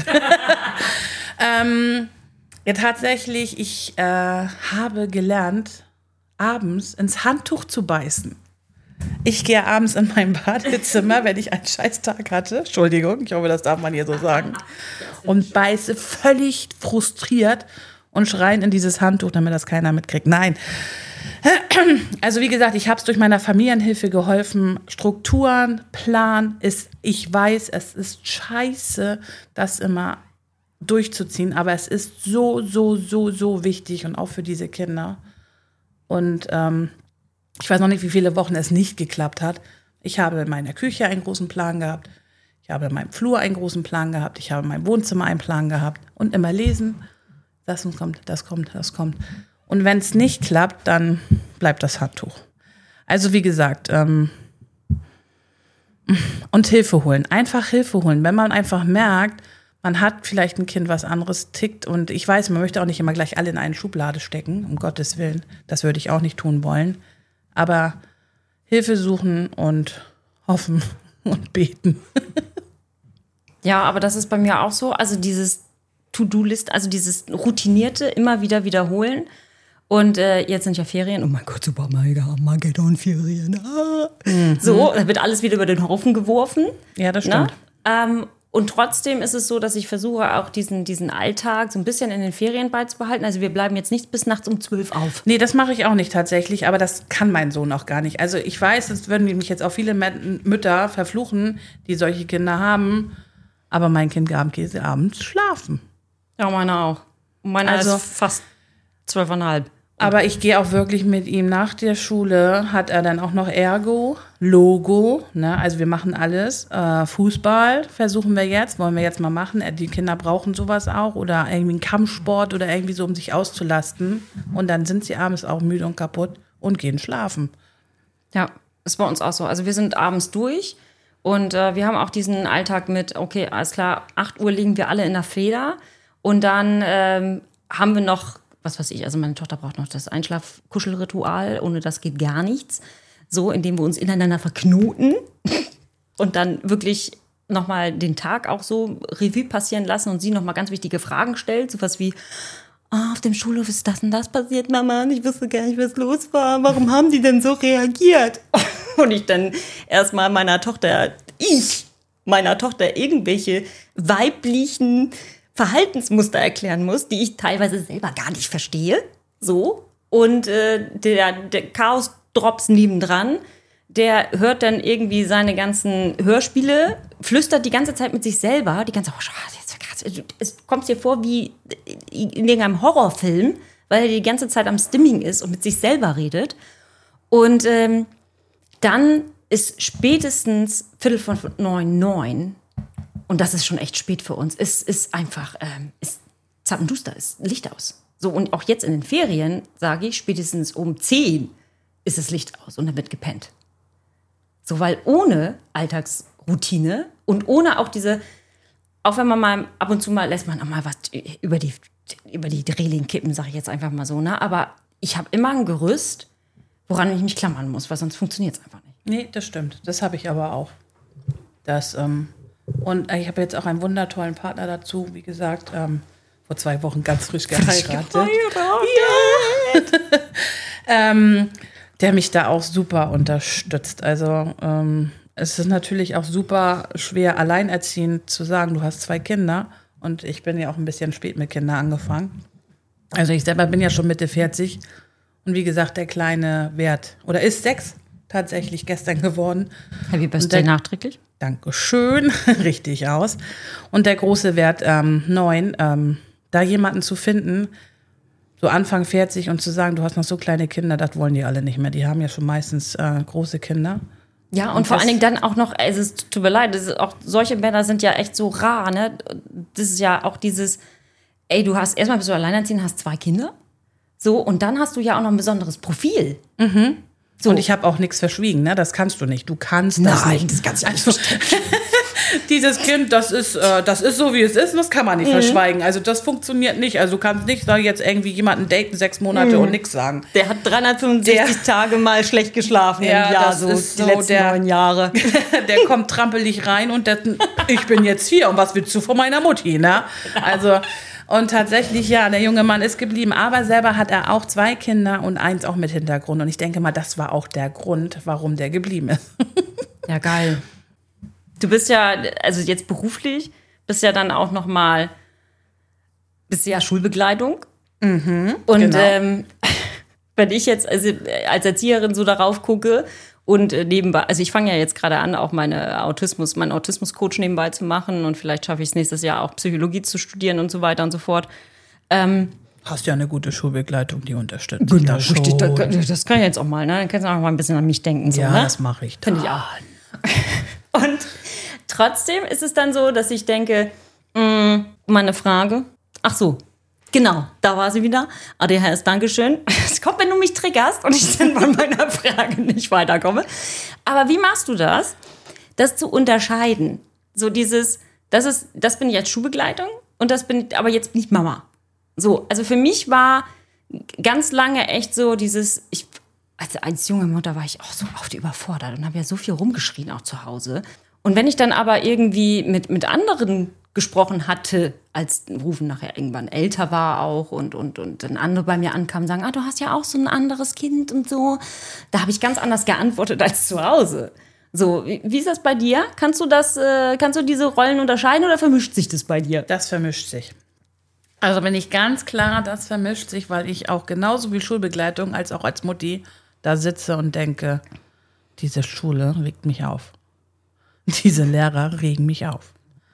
ähm, Ja, tatsächlich, ich äh, habe gelernt, abends ins Handtuch zu beißen. Ich gehe abends in mein Badezimmer, wenn ich einen Scheißtag hatte, Entschuldigung, ich hoffe, das darf man hier so sagen, und beiße völlig frustriert und schreien in dieses Handtuch, damit das keiner mitkriegt. Nein. Also wie gesagt, ich habe es durch meine Familienhilfe geholfen. Strukturen, Plan ist, ich weiß, es ist scheiße, das immer durchzuziehen, aber es ist so, so, so, so wichtig und auch für diese Kinder. Und ähm, ich weiß noch nicht, wie viele Wochen es nicht geklappt hat. Ich habe in meiner Küche einen großen Plan gehabt, ich habe in meinem Flur einen großen Plan gehabt, ich habe in meinem Wohnzimmer einen Plan gehabt und immer lesen, das kommt, das kommt, das kommt. Und wenn es nicht klappt, dann bleibt das Handtuch. Also wie gesagt, ähm, und Hilfe holen, einfach Hilfe holen, wenn man einfach merkt, man hat vielleicht ein Kind, was anderes tickt. Und ich weiß, man möchte auch nicht immer gleich alle in eine Schublade stecken, um Gottes Willen. Das würde ich auch nicht tun wollen. Aber Hilfe suchen und hoffen und beten. Ja, aber das ist bei mir auch so. Also dieses To-Do-List, also dieses routinierte, immer wieder wiederholen. Und äh, jetzt sind ja Ferien. Oh mein Gott, super mega, Armageddon-Ferien. Ah. Mhm. So, da wird alles wieder über den Haufen geworfen. Ja, das stimmt. Ähm, Und trotzdem ist es so, dass ich versuche, auch diesen, diesen Alltag so ein bisschen in den Ferien beizubehalten. Also wir bleiben jetzt nicht bis nachts um zwölf auf. Nee, das mache ich auch nicht tatsächlich, aber das kann mein Sohn auch gar nicht. Also ich weiß, es würden mich jetzt auch viele Mütter verfluchen, die solche Kinder haben. Aber mein Kind geht abends schlafen. Ja, meine auch. Meine also, ist fast zwölfeinhalb. Aber ich gehe auch wirklich mit ihm nach der Schule, hat er dann auch noch Ergo, Logo, ne? Also wir machen alles. Äh, Fußball versuchen wir jetzt, wollen wir jetzt mal machen. Die Kinder brauchen sowas auch oder irgendwie einen Kampfsport oder irgendwie so, um sich auszulasten. Und dann sind sie abends auch müde und kaputt und gehen schlafen. Ja, ist bei uns auch so. Also wir sind abends durch und äh, wir haben auch diesen Alltag mit, okay, alles klar, acht Uhr liegen wir alle in der Feder und dann ähm, haben wir noch was weiß ich, also meine Tochter braucht noch das Einschlaf-Kuschelritual, ohne das geht gar nichts. So, indem wir uns ineinander verknoten und dann wirklich nochmal den Tag auch so Revue passieren lassen und sie nochmal ganz wichtige Fragen stellt, sowas wie, oh, auf dem Schulhof ist das und das passiert, Mama, und ich wusste gar nicht, was los war, warum haben die denn so reagiert? Und ich dann erstmal meiner Tochter, ich, meiner Tochter irgendwelche weiblichen Verhaltensmuster erklären muss, die ich teilweise selber gar nicht verstehe. So. Und äh, der, der Chaos-Drops nebendran, der hört dann irgendwie seine ganzen Hörspiele, flüstert die ganze Zeit mit sich selber. Die ganze Zeit, es kommt dir vor wie in irgendeinem Horrorfilm, weil er die ganze Zeit am Stimming ist und mit sich selber redet. Und ähm, dann ist spätestens Viertel von neun, neun, und das ist schon echt spät für uns, ist, ist einfach, ähm, ist zappenduster, ist Licht aus. So, und auch jetzt in den Ferien, sage ich, spätestens um zehn ist das Licht aus und dann wird gepennt. So, weil ohne Alltagsroutine und ohne auch diese, auch wenn man mal ab und zu mal lässt man auch mal was über die, über die Reling kippen, sage ich jetzt einfach mal so, ne? Aber ich habe immer ein Gerüst, woran ich mich klammern muss, weil sonst funktioniert es einfach nicht. Nee, das stimmt. Das habe ich aber auch. Das, ähm, und ich habe jetzt auch einen wundertollen Partner dazu, wie gesagt, ähm, vor zwei Wochen ganz frisch geheiratet. geheiratet. Ja. ähm, der mich da auch super unterstützt. Also ähm, es ist natürlich auch super schwer, alleinerziehend zu sagen, du hast zwei Kinder. Und ich bin ja auch ein bisschen spät mit Kindern angefangen. Also ich selber bin ja schon Mitte vierzig. Und wie gesagt, der kleine Wert, oder ist sechs tatsächlich gestern geworden. Happy Birthday nachträglich. Dankeschön, richtig aus. Und der große Wert ähm, neun, ähm, da jemanden zu finden, so Anfang vierzig und zu sagen, du hast noch so kleine Kinder, das wollen die alle nicht mehr. Die haben ja schon meistens äh, große Kinder. Ja, und, und vor allen Dingen dann auch noch, also es tut mir leid, das ist auch, solche Männer sind ja echt so rar, ne? Das ist ja auch dieses, ey, du hast, erstmal bist du alleinerziehend, hast zwei Kinder, so, und dann hast du ja auch noch ein besonderes Profil. Mhm. So. Und ich habe auch nichts verschwiegen, ne? Das kannst du nicht. Du kannst das Nein, nicht. das kannst du nicht also, dieses Kind, das ist, äh, das ist so, wie es ist, und das kann man nicht mhm. verschweigen. Also das funktioniert nicht. Also du kannst nicht da jetzt irgendwie jemanden daten, sechs Monate mhm. und nichts sagen. Der hat dreihundertfünfundsechzig der, Tage mal schlecht geschlafen ja, im Jahr, das so ist die so letzten der, neun Jahre. Der kommt trampelig rein und der, ich bin jetzt hier und was willst du von meiner Mutti, ne? Also... Und tatsächlich, ja, der junge Mann ist geblieben. Aber selber hat er auch zwei Kinder und eins auch mit Hintergrund. Und ich denke mal, das war auch der Grund, warum der geblieben ist. Ja, geil. Du bist ja, also jetzt beruflich, bist ja dann auch noch mal, bist ja Schulbegleitung. Mhm, und genau. ähm, wenn ich jetzt also als Erzieherin so darauf gucke und nebenbei, also ich fange ja jetzt gerade an, auch meine Autismus, meinen Autismus-Coach nebenbei zu machen und vielleicht schaffe ich es nächstes Jahr auch Psychologie zu studieren und so weiter und so fort. Ähm, Hast ja eine gute Schulbegleitung, die unterstützt. Genau, das, richtig, das, das kann ich jetzt auch mal, ne? Dann kannst du auch mal ein bisschen an mich denken. So, ja, ne? das mache ich. Finde ich auch. Und trotzdem ist es dann so, dass ich denke, mh, meine Frage, ach so, genau, da war sie wieder. A D H S, Dankeschön. Es kommt, wenn du mich triggerst und ich dann bei meiner Frage nicht weiterkomme. Aber wie machst du das, das zu unterscheiden? So dieses, das ist, das bin ich als Schulbegleitung und das bin, aber jetzt bin ich Mama. So, also für mich war ganz lange echt so dieses, ich, also als junge Mutter war ich auch so oft überfordert und habe ja so viel rumgeschrien auch zu Hause. Und wenn ich dann aber irgendwie mit, mit anderen gesprochen hatte, als Rufen nachher irgendwann älter war auch und, und, und dann andere bei mir ankamen und sagen, ah, du hast ja auch so ein anderes Kind und so. Da habe ich ganz anders geantwortet als zu Hause. So, wie, wie ist das bei dir? Kannst du das, äh, kannst du diese Rollen unterscheiden oder vermischt sich das bei dir? Das vermischt sich. Also bin ich ganz klar, das vermischt sich, weil ich auch genauso wie Schulbegleitung als auch als Mutti da sitze und denke, diese Schule regt mich auf. Diese Lehrer regen mich auf.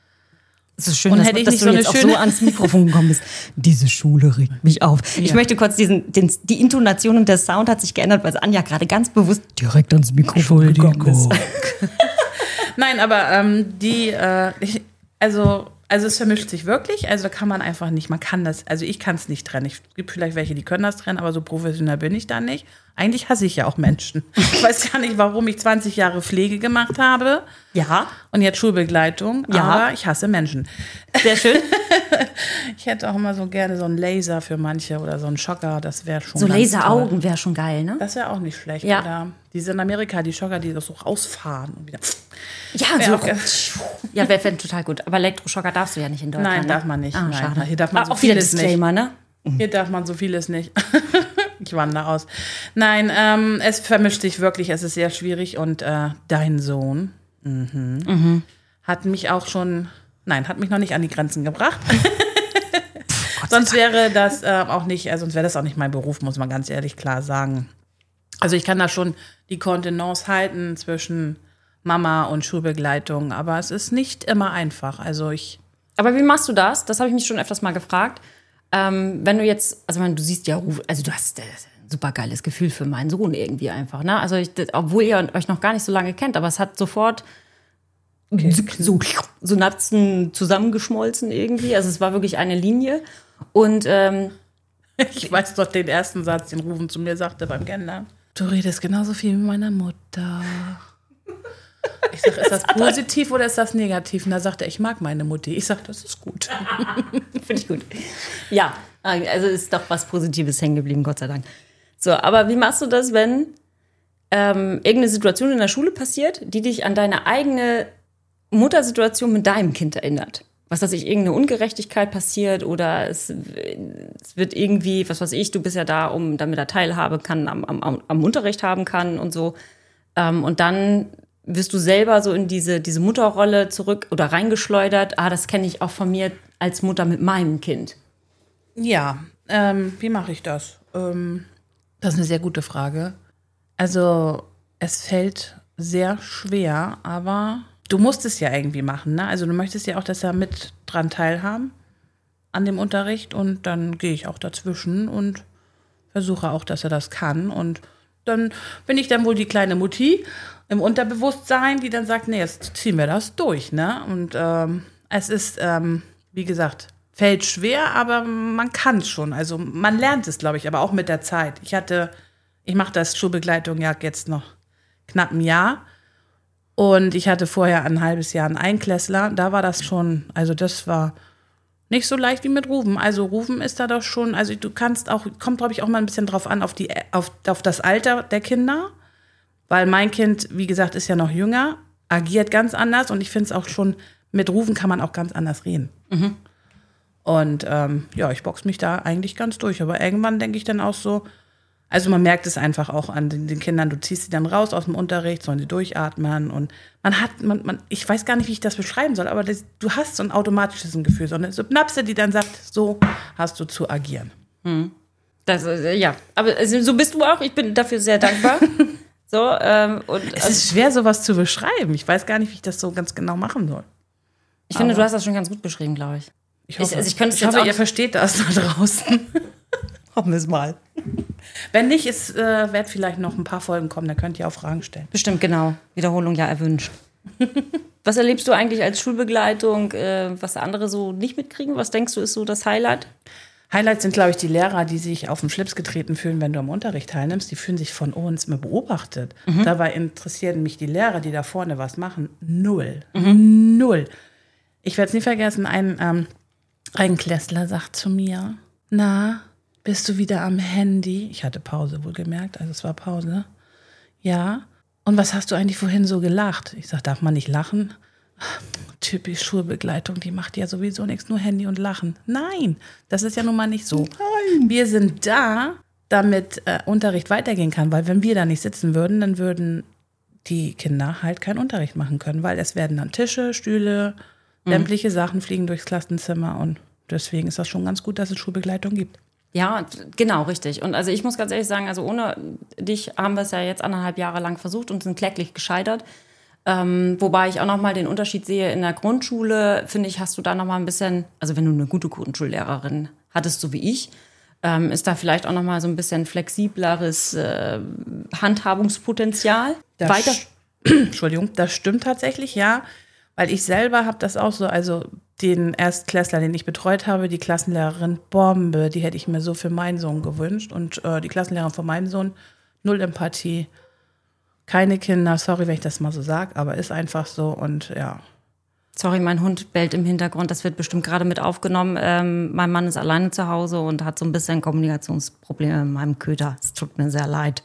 Es ist schön, und dass, hätte ich dass nicht du so jetzt eine auch schöne so ans Mikrofon gekommen bist. Diese Schule regt mich auf. Ich ja. möchte kurz diesen, den, die Intonation und der Sound hat sich geändert, weil Anja gerade ganz bewusst direkt ans Mikrofon gekommen ist. Nein, aber ähm, die, äh, ich, also, also es vermischt sich wirklich. Also kann man einfach nicht, man kann das, also ich kann es nicht trennen. Es gibt vielleicht welche, die können das trennen, aber so professionell bin ich da nicht. Eigentlich hasse ich ja auch Menschen. Ich weiß gar nicht, warum ich zwanzig Jahre Pflege gemacht habe. Ja. Und jetzt Schulbegleitung. Ja. Aber ich hasse Menschen. Sehr schön. Ich hätte auch immer so gerne so einen Laser für manche oder so einen Schocker. Das wäre schon so ganz Laseraugen wäre schon geil, ne? Das wäre auch nicht schlecht. Ja. Oder diese in Amerika, die Schocker, die das so rausfahren und wieder. Ja, ja, so. Ja, wäre wär total gut. Aber Elektroschocker darfst du ja nicht in Deutschland. Nein, darf man nicht. Ah, Nein. schade. Hier darf man War so auch wieder vieles Disclaimer, nicht. ne? Hier darf man so vieles nicht. Ich wandere aus. Nein, ähm, es vermischt sich wirklich. Es ist sehr schwierig. Und äh, dein Sohn mhm, mhm. hat mich auch schon, nein, hat mich noch nicht an die Grenzen gebracht. Sonst wäre das äh, auch nicht, äh, sonst wäre das auch nicht mein Beruf, muss man ganz ehrlich klar sagen. Also ich kann da schon die Kontenance halten zwischen Mama und Schulbegleitung, aber es ist nicht immer einfach. Also ich. Aber wie machst du das? Das habe ich mich schon öfters mal gefragt. Ähm, wenn du jetzt, also man, du siehst ja, also du hast äh, super geiles Gefühl für meinen Sohn irgendwie einfach. Ne? Also ich, obwohl ihr euch noch gar nicht so lange kennt, aber es hat sofort okay. so Synapsen zusammengeschmolzen irgendwie. Also es war wirklich eine Linie. Und ähm, ich weiß doch den ersten Satz, den Rufen zu mir sagte beim Kennenlernen. Du redest genauso viel wie meine Mutter. Ich sage, ist das positiv oder ist das negativ? Und da sagt er, ich mag meine Mutti. Ich sage, das ist gut. Finde ich gut. Ja, also ist doch was Positives hängen geblieben, Gott sei Dank. So, aber wie machst du das, wenn ähm, irgendeine Situation in der Schule passiert, die dich an deine eigene Muttersituation mit deinem Kind erinnert? Was weiß ich, irgendeine Ungerechtigkeit passiert oder es, es wird irgendwie, was weiß ich, du bist ja da, um damit er Teilhabe kann, am, am, am Unterricht haben kann und so. Ähm, und dann wirst du selber so in diese, diese Mutterrolle zurück oder reingeschleudert. Ah, das kenne ich auch von mir als Mutter mit meinem Kind. Ja, ähm, wie mache ich das? Ähm, das ist eine sehr gute Frage. Also es fällt sehr schwer, aber du musst es ja irgendwie machen, ne? Also du möchtest ja auch, dass er mit dran teilhaben an dem Unterricht und dann gehe ich auch dazwischen und versuche auch, dass er das kann und dann bin ich dann wohl die kleine Mutti im Unterbewusstsein, die dann sagt, nee, jetzt ziehen wir das durch, ne? Und ähm, es ist, ähm, wie gesagt, fällt schwer, aber man kann es schon. Also man lernt es, glaube ich, aber auch mit der Zeit. Ich hatte, ich mache das Schulbegleitung ja jetzt noch knapp ein Jahr und ich hatte vorher ein halbes Jahr einen Einklässler. Da war das schon, also das war nicht so leicht wie mit Rufen. Also Rufen ist da doch schon, also du kannst auch, kommt glaube ich auch mal ein bisschen drauf an, auf, die, auf, auf das Alter der Kinder. Weil mein Kind, wie gesagt, ist ja noch jünger, agiert ganz anders und ich finde es auch schon, mit Rufen kann man auch ganz anders reden. Mhm. Und ähm, ja, ich boxe mich da eigentlich ganz durch. Aber irgendwann denke ich dann auch so, also man merkt es einfach auch an den, den Kindern, du ziehst sie dann raus aus dem Unterricht, sollen sie durchatmen und man hat, man, man, ich weiß gar nicht, wie ich das beschreiben soll, aber das, du hast so ein automatisches Gefühl, so eine Synapse, die dann sagt, so hast du zu agieren. Mhm. Das, äh, ja, aber also, so bist du auch, ich bin dafür sehr dankbar. So, ähm, und, es ist schwer, sowas zu beschreiben. Ich weiß gar nicht, wie ich das so ganz genau machen soll. Ich finde, Aber du hast das schon ganz gut beschrieben, glaube ich. Ich hoffe, ich, also ich, könnte ich hoffe ihr versteht das da draußen. Hoffen wir es mal. Wenn nicht, es äh, wird vielleicht noch ein paar Folgen kommen, da könnt ihr auch Fragen stellen. Bestimmt, genau. Wiederholung ja erwünscht. Was erlebst du eigentlich als Schulbegleitung, äh, was andere so nicht mitkriegen? Was denkst du, ist so das Highlight? Highlights sind, glaube ich, die Lehrer, die sich auf den Schlips getreten fühlen, wenn du am Unterricht teilnimmst. Die fühlen sich von uns immer beobachtet. Mhm. Dabei interessieren mich die Lehrer, die da vorne was machen, null. Mhm. Null. Ich werde es nie vergessen, ein, ähm, ein Klässler sagt zu mir, na, bist du wieder am Handy? Ich hatte Pause, wohlgemerkt, also es war Pause. Ja. Und was hast du eigentlich vorhin so gelacht? Ich sage, darf man nicht lachen? Typisch Schulbegleitung, die macht ja sowieso nichts, nur Handy und Lachen. Nein, das ist ja nun mal nicht so. Nein. Wir sind da, damit äh, Unterricht weitergehen kann, weil wenn wir da nicht sitzen würden, dann würden die Kinder halt keinen Unterricht machen können, weil es werden dann Tische, Stühle, mhm. sämtliche Sachen fliegen durchs Klassenzimmer und deswegen ist das schon ganz gut, dass es Schulbegleitung gibt. Ja, genau, richtig. Und also ich muss ganz ehrlich sagen, also ohne dich haben wir es ja jetzt anderthalb Jahre lang versucht und sind kläglich gescheitert. Ähm, wobei ich auch nochmal den Unterschied sehe, in der Grundschule, finde ich, hast du da nochmal ein bisschen, also wenn du eine gute Grundschullehrerin hattest, so wie ich, ähm, ist da vielleicht auch nochmal so ein bisschen flexibleres äh, Handhabungspotenzial. Das Weiter. Entschuldigung, das stimmt tatsächlich, ja. Weil ich selber habe das auch so, also den Erstklässler, den ich betreut habe, die Klassenlehrerin Bombe, die hätte ich mir so für meinen Sohn gewünscht. Und äh, die Klassenlehrerin von meinem Sohn, null Empathie. Keine Kinder, sorry, wenn ich das mal so sage, aber ist einfach so und ja. Sorry, mein Hund bellt im Hintergrund, das wird bestimmt gerade mit aufgenommen. Ähm, mein Mann ist alleine zu Hause und hat so ein bisschen Kommunikationsprobleme mit meinem Köter. Es tut mir sehr leid.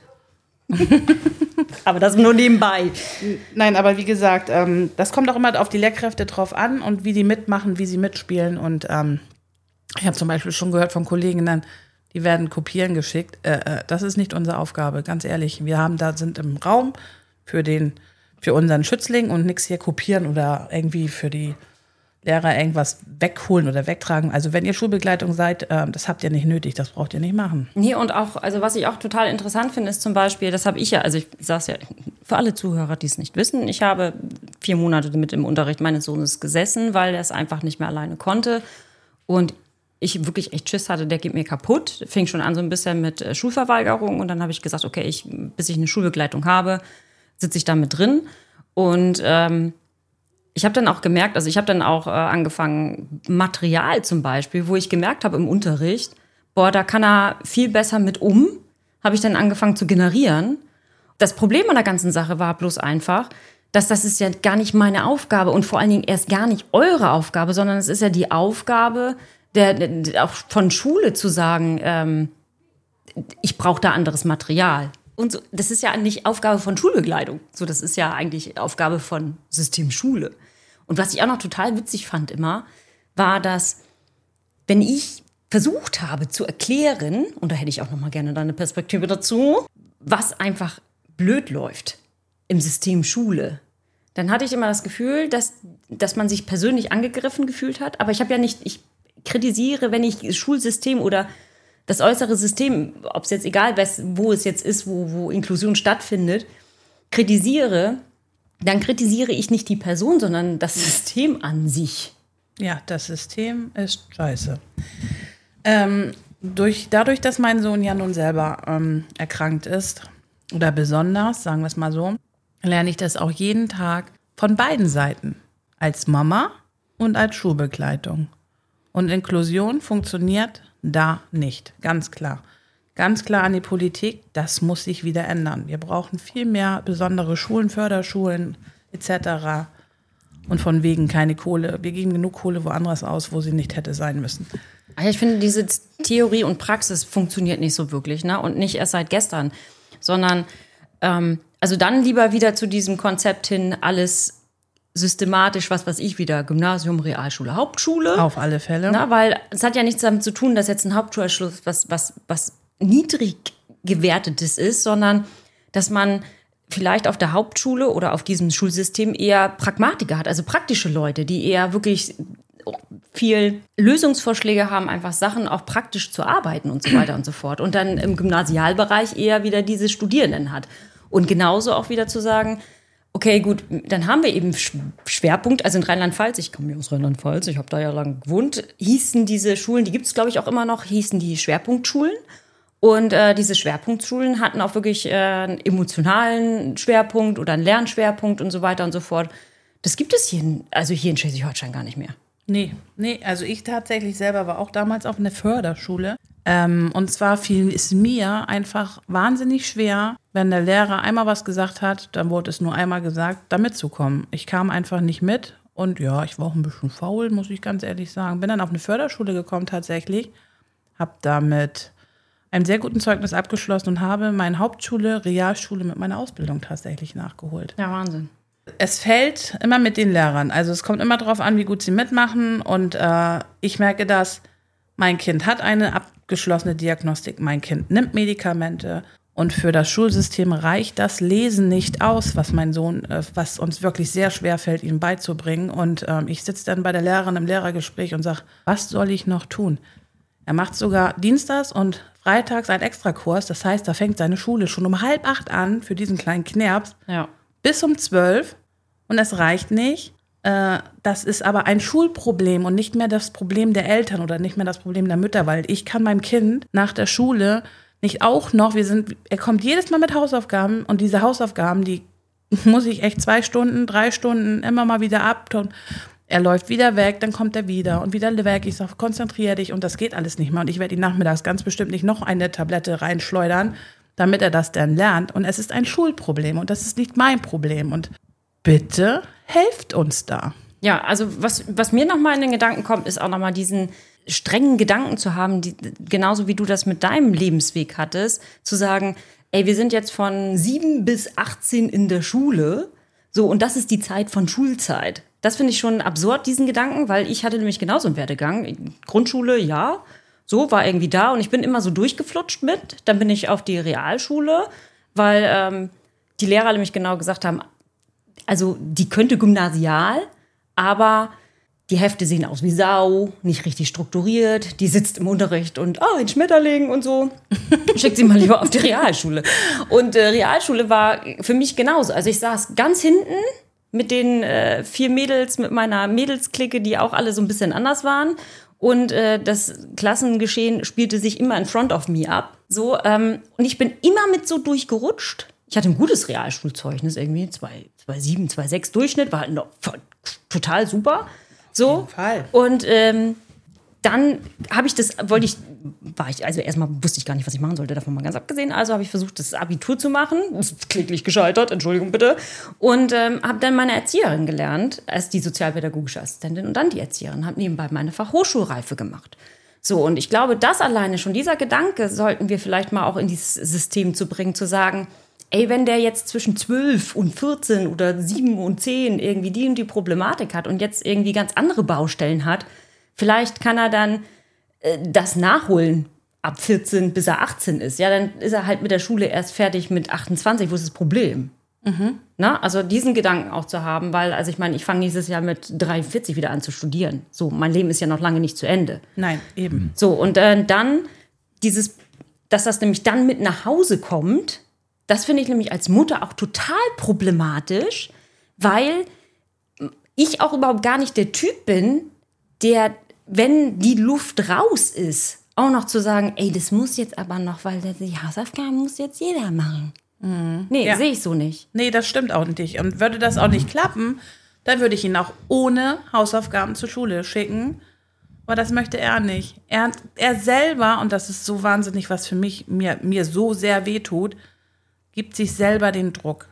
Aber das nur nebenbei. Nein, aber wie gesagt, ähm, das kommt auch immer auf die Lehrkräfte drauf an und wie die mitmachen, wie sie mitspielen. Und ähm, ich habe zum Beispiel schon gehört von Kolleginnen, die werden kopieren geschickt. Äh, äh, das ist nicht unsere Aufgabe, ganz ehrlich. Wir haben da sind im Raum für den für unseren Schützling und nichts hier kopieren oder irgendwie für die Lehrer irgendwas wegholen oder wegtragen. Also wenn ihr Schulbegleitung seid, äh, das habt ihr nicht nötig, das braucht ihr nicht machen. Nee, und auch, also was ich auch total interessant finde, ist zum Beispiel, das habe ich ja, also ich sage es ja für alle Zuhörer, die es nicht wissen, ich habe vier Monate mit im Unterricht meines Sohnes gesessen, weil er es einfach nicht mehr alleine konnte. Und ich wirklich echt Schiss hatte, der geht mir kaputt. Fing schon an so ein bisschen mit äh, Schulverweigerung und dann habe ich gesagt, okay, ich, bis ich eine Schulbegleitung habe, sitze ich da mit drin. Und ähm, ich habe dann auch gemerkt, also ich habe dann auch äh, angefangen, Material zum Beispiel, wo ich gemerkt habe im Unterricht, boah, da kann er viel besser mit um, habe ich dann angefangen zu generieren. Das Problem an der ganzen Sache war bloß einfach, dass das ist ja gar nicht meine Aufgabe und vor allen Dingen erst gar nicht eure Aufgabe, sondern es ist ja die Aufgabe der, der auch von Schule zu sagen, ähm, ich brauche da anderes Material. Und so, das ist ja nicht Aufgabe von Schulbegleitung. So, das ist ja eigentlich Aufgabe von System Schule. Und was ich auch noch total witzig fand immer, war, dass wenn ich versucht habe zu erklären, und da hätte ich auch noch mal gerne deine Perspektive dazu, was einfach blöd läuft im System Schule, dann hatte ich immer das Gefühl, dass, dass man sich persönlich angegriffen gefühlt hat. Aber ich habe ja nicht, ich kritisiere, wenn ich Schulsystem oder das äußere System, ob es jetzt egal ist, wo es jetzt ist, wo, wo Inklusion stattfindet, kritisiere, dann kritisiere ich nicht die Person, sondern das System an sich. Ja, das System ist scheiße. Ähm, durch, dadurch, dass mein Sohn ja nun selber ähm, erkrankt ist, oder besonders, sagen wir es mal so, lerne ich das auch jeden Tag von beiden Seiten. Als Mama und als Schulbegleitung. Und Inklusion funktioniert da nicht, ganz klar. Ganz klar an die Politik, das muss sich wieder ändern. Wir brauchen viel mehr besondere Schulen, Förderschulen et cetera. Und von wegen keine Kohle. Wir geben genug Kohle woanders aus, wo sie nicht hätte sein müssen. Ich finde, diese Theorie und Praxis funktioniert nicht so wirklich, ne? Und nicht erst seit gestern, sondern ähm, also dann lieber wieder zu diesem Konzept hin, alles systematisch, was weiß ich wieder, Gymnasium, Realschule, Hauptschule. Auf alle Fälle. Na, weil es hat ja nichts damit zu tun, dass jetzt ein Hauptschulabschluss was, was, was niedrig gewertetes ist, sondern dass man vielleicht auf der Hauptschule oder auf diesem Schulsystem eher Pragmatiker hat, also praktische Leute, die eher wirklich viel Lösungsvorschläge haben, einfach Sachen auch praktisch zu arbeiten und so weiter und so fort. Und dann im Gymnasialbereich eher wieder diese Studierenden hat. Und genauso auch wieder zu sagen, okay, gut, dann haben wir eben Schwerpunkt, also in Rheinland-Pfalz, ich komme ja aus Rheinland-Pfalz, ich habe da ja lang gewohnt, hießen diese Schulen, die gibt es glaube ich auch immer noch, hießen die Schwerpunktschulen. Und äh, diese Schwerpunktschulen hatten auch wirklich äh, einen emotionalen Schwerpunkt oder einen Lernschwerpunkt und so weiter und so fort. Das gibt es hier, in, also hier in Schleswig-Holstein gar nicht mehr. Nee, nee, also ich tatsächlich selber war auch damals auf einer Förderschule. Ähm, und zwar fiel es mir einfach wahnsinnig schwer, wenn der Lehrer einmal was gesagt hat, dann wurde es nur einmal gesagt, da mitzukommen. Ich kam einfach nicht mit und ja, ich war auch ein bisschen faul, muss ich ganz ehrlich sagen. Bin dann auf eine Förderschule gekommen tatsächlich, habe damit ein sehr guten Zeugnis abgeschlossen und habe meine Hauptschule, Realschule mit meiner Ausbildung tatsächlich nachgeholt. Ja, Wahnsinn. Es fällt immer mit den Lehrern. Also es kommt immer darauf an, wie gut sie mitmachen. Und äh, ich merke, dass mein Kind hat eine abgeschlossene Diagnostik. Mein Kind nimmt Medikamente. Und für das Schulsystem reicht das Lesen nicht aus, was mein Sohn, äh, was uns wirklich sehr schwer fällt, ihm beizubringen. Und äh, ich sitze dann bei der Lehrerin im Lehrergespräch und sage, was soll ich noch tun? Er macht sogar dienstags und freitags einen Extrakurs. Das heißt, da fängt seine Schule schon um halb acht an für diesen kleinen Knirps. Ja. Bis um zwölf. Und es reicht nicht. Äh, das ist aber ein Schulproblem und nicht mehr das Problem der Eltern oder nicht mehr das Problem der Mütter, weil ich kann meinem Kind nach der Schule nicht auch noch, wir sind, er kommt jedes Mal mit Hausaufgaben und diese Hausaufgaben, die muss ich echt zwei Stunden, drei Stunden immer mal wieder abtun. Er läuft wieder weg, dann kommt er wieder und wieder weg. Ich sage, konzentriere dich und das geht alles nicht mehr. Und ich werde ihn nachmittags ganz bestimmt nicht noch eine Tablette reinschleudern, damit er das dann lernt. Und es ist ein Schulproblem und das ist nicht mein Problem. Und bitte helft uns da. Ja, also was, was mir nochmal in den Gedanken kommt, ist auch nochmal diesen strengen Gedanken zu haben, die, genauso wie du das mit deinem Lebensweg hattest, zu sagen, ey, wir sind jetzt von sieben bis achtzehn in der Schule, so, und das ist die Zeit von Schulzeit. Das finde ich schon absurd, diesen Gedanken, weil ich hatte nämlich genauso einen Werdegang. Grundschule, ja, so, war irgendwie da und ich bin immer so durchgeflutscht mit. Dann bin ich auf die Realschule, weil ähm, die Lehrer nämlich genau gesagt haben, also die könnte gymnasial, aber die Hefte sehen aus wie Sau, nicht richtig strukturiert, die sitzt im Unterricht und oh, ein Schmetterling und so. Schickt sie mal lieber auf die Realschule. Und äh, Realschule war für mich genauso. Also ich saß ganz hinten mit den äh, vier Mädels, mit meiner Mädelsklicke, die auch alle so ein bisschen anders waren. Und äh, das Klassengeschehen spielte sich immer in front of me ab. So, ähm, und ich bin immer mit so durchgerutscht. Ich hatte ein gutes Realschulzeugnis, irgendwie zwei Komma sieben, zwei Komma sechs Durchschnitt, war halt noch total super. So. Auf jeden Fall. Und ähm, dann habe ich das, wollte ich, war ich, also erstmal wusste ich gar nicht, was ich machen sollte, davon mal ganz abgesehen. Also habe ich versucht, das Abitur zu machen. Das ist kläglich gescheitert, Entschuldigung bitte. Und ähm, habe dann meine Erzieherin gelernt, als die sozialpädagogische Assistentin und dann die Erzieherin. Habe nebenbei meine Fachhochschulreife gemacht. So, und ich glaube, das alleine, schon dieser Gedanke, sollten wir vielleicht mal auch in dieses System zu bringen, zu sagen, ey, wenn der jetzt zwischen zwölf und vierzehn oder sieben und zehn irgendwie die und die Problematik hat und jetzt irgendwie ganz andere Baustellen hat, vielleicht kann er dann äh, das nachholen ab vierzehn, bis er achtzehn ist. Ja, dann ist er halt mit der Schule erst fertig mit achtundzwanzig. Wo ist das Problem? Mhm. Na, also diesen Gedanken auch zu haben, weil, also ich meine, ich fange nächstes Jahr mit dreiundvierzig wieder an zu studieren. So, mein Leben ist ja noch lange nicht zu Ende. Nein, eben. So, und äh, dann dieses, dass das nämlich dann mit nach Hause kommt, das finde ich nämlich als Mutter auch total problematisch, weil ich auch überhaupt gar nicht der Typ bin, der, wenn die Luft raus ist, auch noch zu sagen, ey, das muss jetzt aber noch, weil die Hausaufgaben muss jetzt jeder machen. Mhm. Nee, ja. Sehe ich so nicht. Nee, das stimmt auch nicht. Und würde das auch nicht klappen, dann würde ich ihn auch ohne Hausaufgaben zur Schule schicken. Aber das möchte er nicht. Er, er selber, und das ist so wahnsinnig, was für mich mir, mir so sehr wehtut, gibt sich selber den Druck.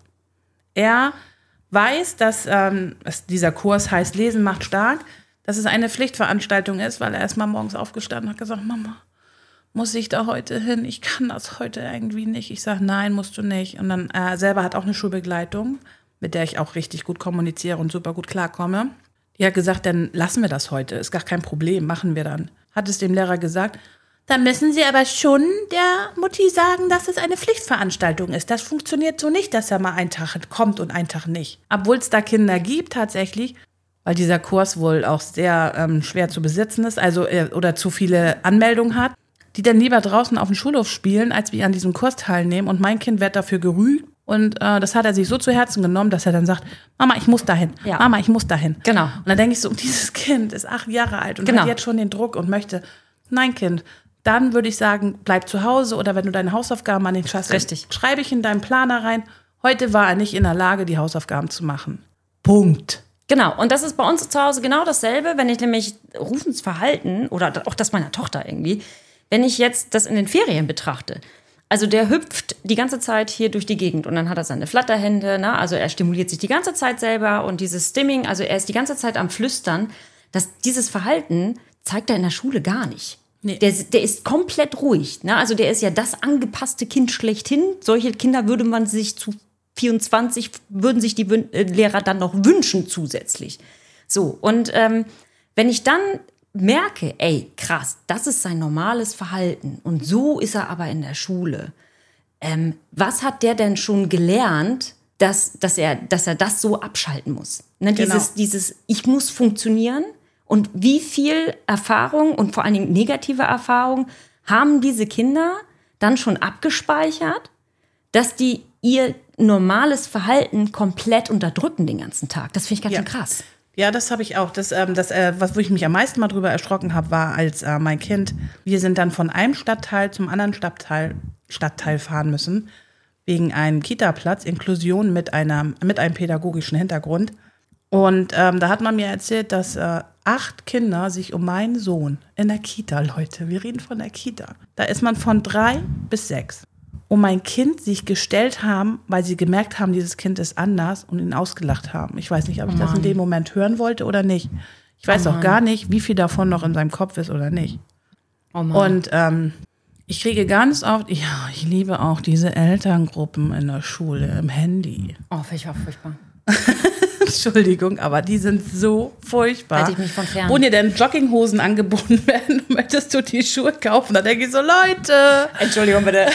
Er weiß, dass ähm, dieser Kurs heißt Lesen macht stark, dass es eine Pflichtveranstaltung ist, weil er erst mal morgens aufgestanden hat und gesagt, Mama, muss ich da heute hin? Ich kann das heute irgendwie nicht. Ich sage, nein, musst du nicht. Und dann äh, selber hat auch eine Schulbegleitung, mit der ich auch richtig gut kommuniziere und super gut klarkomme. Die hat gesagt, dann lassen wir das heute. Ist gar kein Problem, machen wir dann. Hat es dem Lehrer gesagt, dann müssen Sie aber schon der Mutti sagen, dass es eine Pflichtveranstaltung ist. Das funktioniert so nicht, dass er mal einen Tag kommt und einen Tag nicht. Obwohl es da Kinder gibt tatsächlich, weil dieser Kurs wohl auch sehr ähm, schwer zu besitzen ist, also äh, oder zu viele Anmeldungen hat, die dann lieber draußen auf dem Schulhof spielen, als wir an diesem Kurs teilnehmen. Und mein Kind wird dafür gerügt. Und äh, das hat er sich so zu Herzen genommen, dass er dann sagt, Mama, ich muss dahin. Ja. Mama, ich muss dahin. Genau. Und dann denke ich so, dieses Kind ist acht Jahre alt und genau. hat jetzt schon den Druck und möchte, nein, Kind, dann würde ich sagen, bleib zu Hause oder wenn du deine Hausaufgaben mal nicht schaffst, richtig, schreibe ich in deinen Planer rein, heute war er nicht in der Lage, die Hausaufgaben zu machen. Punkt. Genau, und das ist bei uns zu Hause genau dasselbe, wenn ich nämlich Rufens Verhalten oder auch das meiner Tochter irgendwie, wenn ich jetzt das in den Ferien betrachte. Also der hüpft die ganze Zeit hier durch die Gegend und dann hat er seine Flatterhände, ne? Also er stimuliert sich die ganze Zeit selber und dieses Stimming, also er ist die ganze Zeit am Flüstern. Das, dieses Verhalten zeigt er in der Schule gar nicht. Nee. Der, der ist komplett ruhig. Ne? Also der ist ja das angepasste Kind schlechthin. Solche Kinder würde man sich zu vierundzwanzig, würden sich die Wün- äh, Lehrer dann noch wünschen zusätzlich. So, und ähm, wenn ich dann merke, ey, krass, das ist sein normales Verhalten und so ist er aber in der Schule. Ähm, was hat der denn schon gelernt, dass, dass, er, dass er das so abschalten muss? Ne, genau. Dieses, dieses, ich muss funktionieren. Und wie viel Erfahrung und vor allen Dingen negative Erfahrung haben diese Kinder dann schon abgespeichert, dass die ihr normales Verhalten komplett unterdrücken den ganzen Tag? Das finde ich ganz ja. schön krass. Ja, das habe ich auch. Das, ähm, das, äh, was, wo ich mich am meisten mal drüber erschrocken habe, war, als äh, mein Kind, wir sind dann von einem Stadtteil zum anderen Stadtteil, Stadtteil fahren müssen, wegen einem Kita-Platz, Inklusion mit, einer, mit einem pädagogischen Hintergrund. Und ähm, da hat man mir erzählt, dass äh, acht Kinder sich um meinen Sohn in der Kita, Leute, wir reden von der Kita, da ist man von drei bis sechs, um mein Kind sich gestellt haben, weil sie gemerkt haben, dieses Kind ist anders und ihn ausgelacht haben. Ich weiß nicht, ob ich oh das in dem Moment hören wollte oder nicht. Ich weiß oh auch gar nicht, wie viel davon noch in seinem Kopf ist oder nicht. Oh und ähm, ich kriege ganz oft, ja, ich liebe auch diese Elterngruppen in der Schule, im Handy. Oh, finde ich auch furchtbar. Entschuldigung, aber die sind so furchtbar. Halte ich mich von fern. Wo dir denn Jogginghosen angeboten werden, möchtest du die Schuhe kaufen? Da denke ich so, Leute. Entschuldigung, bitte.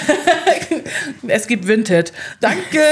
Es gibt Vinted. Danke.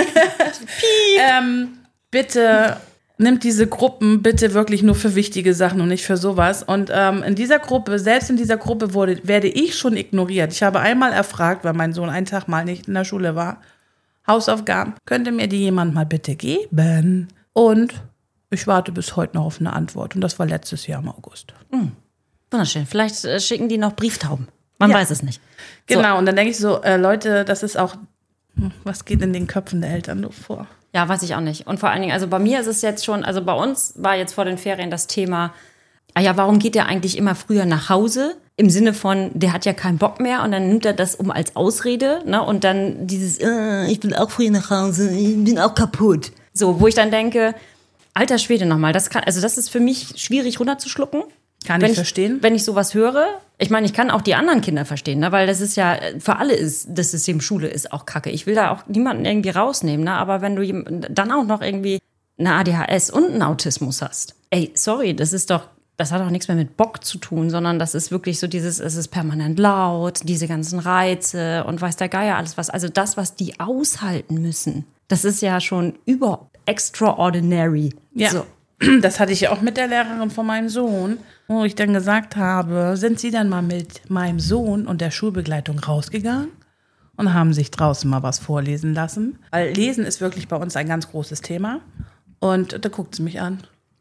ähm, bitte nimmt diese Gruppen bitte wirklich nur für wichtige Sachen und nicht für sowas. Und ähm, in dieser Gruppe, selbst in dieser Gruppe wurde, werde ich schon ignoriert. Ich habe einmal erfragt, weil mein Sohn einen Tag mal nicht in der Schule war, Hausaufgaben, könnte mir die jemand mal bitte geben? Und ich warte bis heute noch auf eine Antwort. Und das war letztes Jahr im August. Mhm. Wunderschön. Vielleicht äh, schicken die noch Brieftauben. Man ja. weiß es nicht. Genau, so. Und dann denke ich so, äh, Leute, das ist auch, was geht in den Köpfen der Eltern vor? Ja, weiß ich auch nicht. Und vor allen Dingen, also bei mir ist es jetzt schon, also bei uns war jetzt vor den Ferien das Thema, ah ja, warum geht der eigentlich immer früher nach Hause? Im Sinne von, der hat ja keinen Bock mehr und dann nimmt er das um als Ausrede, ne? Und dann dieses, äh, ich will auch früher nach Hause, ich bin auch kaputt. So, wo ich dann denke, alter Schwede nochmal, das kann, also das ist für mich schwierig runterzuschlucken. Kann ich verstehen. Wenn ich sowas höre, ich meine, ich kann auch die anderen Kinder verstehen, ne? Weil das ist ja, für alle ist das System Schule ist auch kacke. Ich will da auch niemanden irgendwie rausnehmen, ne? Aber wenn du dann auch noch irgendwie eine A D H S und einen Autismus hast, ey, sorry, das ist doch, das hat auch nichts mehr mit Bock zu tun, sondern das ist wirklich so dieses, es ist permanent laut, diese ganzen Reize und weiß der Geier alles was. Also das, was die aushalten müssen, das ist ja schon über extraordinary. Ja. So. Das hatte ich ja auch mit der Lehrerin von meinem Sohn, wo ich dann gesagt habe, sind Sie dann mal mit meinem Sohn und der Schulbegleitung rausgegangen und haben sich draußen mal was vorlesen lassen? Weil Lesen ist wirklich bei uns ein ganz großes Thema. Und da guckt sie mich an.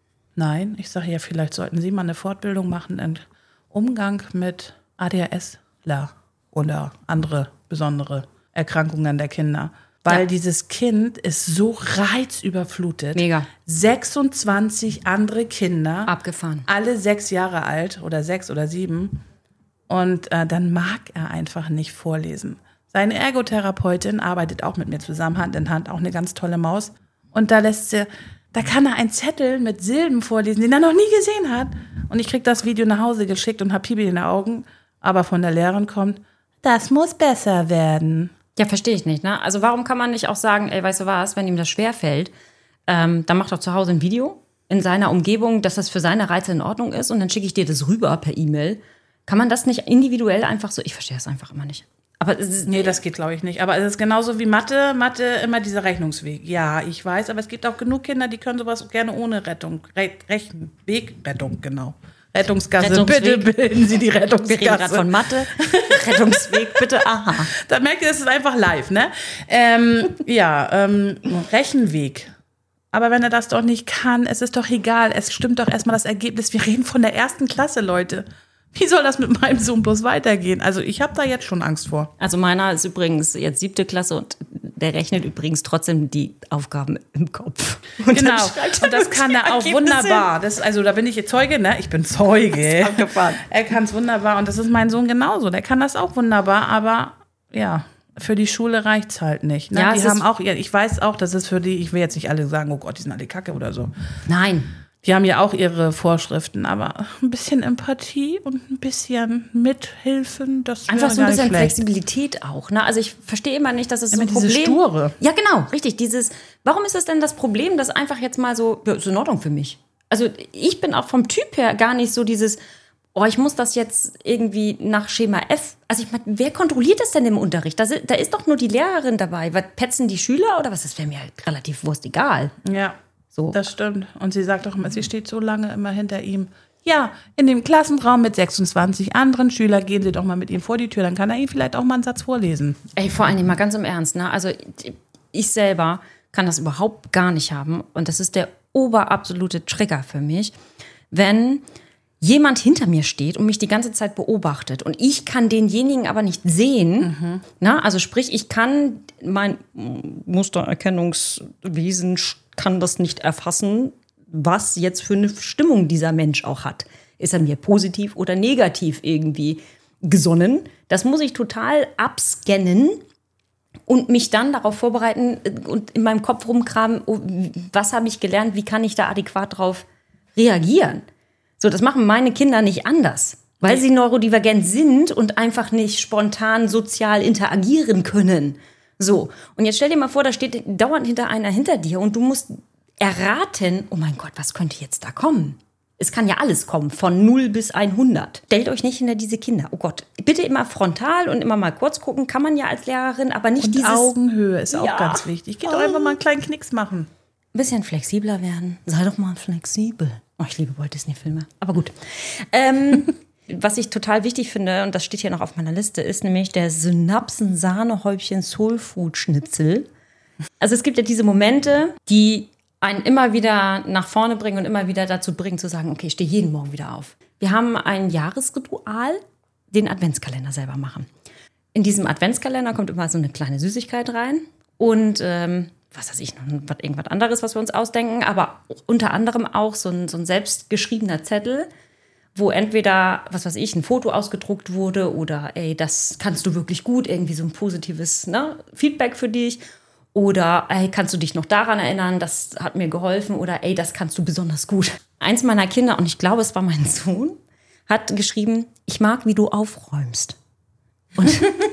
Nein, ich sage ja, vielleicht sollten Sie mal eine Fortbildung machen im Umgang mit A D H S-ler oder andere besondere Erkrankungen der Kinder. Weil ja. dieses Kind ist so reizüberflutet. Mega. sechsundzwanzig andere Kinder. Abgefahren. Alle sechs Jahre alt oder sechs oder sieben. Und äh, dann mag er einfach nicht vorlesen. Seine Ergotherapeutin arbeitet auch mit mir zusammen, Hand in Hand, auch eine ganz tolle Maus. Und da lässt sie, da kann er einen Zettel mit Silben vorlesen, den er noch nie gesehen hat. Und ich krieg das Video nach Hause geschickt und hab Pipi in den Augen. Aber von der Lehrerin kommt, das muss besser werden. Ja, verstehe ich nicht, ne? Also warum kann man nicht auch sagen, ey, weißt du was, wenn ihm das schwerfällt, ähm, dann mach doch zu Hause ein Video in seiner Umgebung, dass das für seine Reize in Ordnung ist und dann schicke ich dir das rüber per E-Mail. Kann man das nicht individuell einfach so, ich verstehe das einfach immer nicht. Aber es ist, nee, das geht, glaube ich, nicht. Aber es ist genauso wie Mathe. Mathe, immer dieser Rechnungsweg. Ja, ich weiß, aber es gibt auch genug Kinder, die können sowas gerne ohne Rettung. Re- Rechen, Weg, Rettung, genau. Rettungsgasse, Rettungsweg. Bitte bilden Sie die Rettungsgasse. Wir reden gerade von Mathe. Rettungsweg, bitte, aha. Da merkt ihr, das ist einfach live, ne? Ähm, ja, ähm, Rechenweg. Aber wenn er das doch nicht kann, es ist doch egal. Es stimmt doch erstmal das Ergebnis. Wir reden von der ersten Klasse, Leute. Wie soll das mit meinem Sohn bloß weitergehen? Also ich habe da jetzt schon Angst vor. Also meiner ist übrigens jetzt siebte Klasse und der rechnet übrigens trotzdem die Aufgaben im Kopf. Und genau, und das kann er auch wunderbar. Das, also da bin ich jetzt Zeuge, ne? Ich bin Zeuge. Er kann es wunderbar und das ist mein Sohn genauso. Der kann das auch wunderbar, aber ja, für die Schule reicht's halt nicht. Ne? Ja, die haben auch, ich weiß auch, das ist für die, ich will jetzt nicht alle sagen, oh Gott, die sind alle Kacke oder so. Nein. Die haben ja auch ihre Vorschriften, aber ein bisschen Empathie und ein bisschen Mithilfen, das einfach so ein bisschen schlecht. Flexibilität auch. Ne? Also ich verstehe immer nicht, dass es so ein diese Problem... Sture. Ja, genau, richtig. Dieses, warum ist das denn das Problem, dass einfach jetzt mal so, ja, ist in Ordnung für mich. Also ich bin auch vom Typ her gar nicht so dieses, oh, ich muss das jetzt irgendwie nach Schema F. Also ich meine, wer kontrolliert das denn im Unterricht? Da, da ist doch nur die Lehrerin dabei. Was, petzen die Schüler oder was? Das wäre mir halt relativ wurscht egal. Ja. So. Das stimmt. Und sie sagt doch immer, sie steht so lange immer hinter ihm. Ja, in dem Klassenraum mit sechsundzwanzig anderen Schülern gehen Sie doch mal mit ihm vor die Tür, dann kann er Ihnen vielleicht auch mal einen Satz vorlesen. Ey, vor allen Dingen mal ganz im Ernst, ne? Also ich selber kann das überhaupt gar nicht haben und das ist der oberabsolute Trigger für mich, wenn jemand hinter mir steht und mich die ganze Zeit beobachtet und ich kann denjenigen aber nicht sehen. Mhm. Na, also sprich, ich kann mein Mustererkennungswesen kann das nicht erfassen, was jetzt für eine Stimmung dieser Mensch auch hat. Ist er mir positiv oder negativ irgendwie gesonnen? Das muss ich total abscannen und mich dann darauf vorbereiten und in meinem Kopf rumkramen, oh, was habe ich gelernt, wie kann ich da adäquat drauf reagieren? So, das machen meine Kinder nicht anders, weil sie neurodivergent sind und einfach nicht spontan sozial interagieren können. So, und jetzt stell dir mal vor, da steht dauernd hinter einer hinter dir und du musst erraten, oh mein Gott, was könnte jetzt da kommen? Es kann ja alles kommen, von null bis hundert. Stellt euch nicht hinter diese Kinder. Oh Gott, bitte immer frontal und immer mal kurz gucken, kann man ja als Lehrerin, aber nicht und dieses... Augenhöhe ist auch ja. ganz wichtig. Geht doch einfach mal einen kleinen Knicks machen. Ein bisschen flexibler werden. Sei doch mal flexibel. Oh, ich liebe Walt Disney-Filme. Aber gut. Ähm... Was ich total wichtig finde, und das steht hier noch auf meiner Liste, ist nämlich der Synapsen-Sahnehäubchen Soulfood-Schnitzel. Also es gibt ja diese Momente, die einen immer wieder nach vorne bringen und immer wieder dazu bringen, zu sagen, okay, ich stehe jeden Morgen wieder auf. Wir haben ein Jahresritual, den Adventskalender selber machen. In diesem Adventskalender kommt immer so eine kleine Süßigkeit rein und ähm, was weiß ich, noch irgendwas anderes, was wir uns ausdenken, aber unter anderem auch so ein, so ein selbstgeschriebener Zettel, wo entweder, was weiß ich, ein Foto ausgedruckt wurde oder ey, das kannst du wirklich gut, irgendwie so ein positives, ne, Feedback für dich. Oder ey, kannst du dich noch daran erinnern, das hat mir geholfen. Oder ey, das kannst du besonders gut. Eins meiner Kinder, und ich glaube, es war mein Sohn, hat geschrieben, ich mag, wie du aufräumst. Und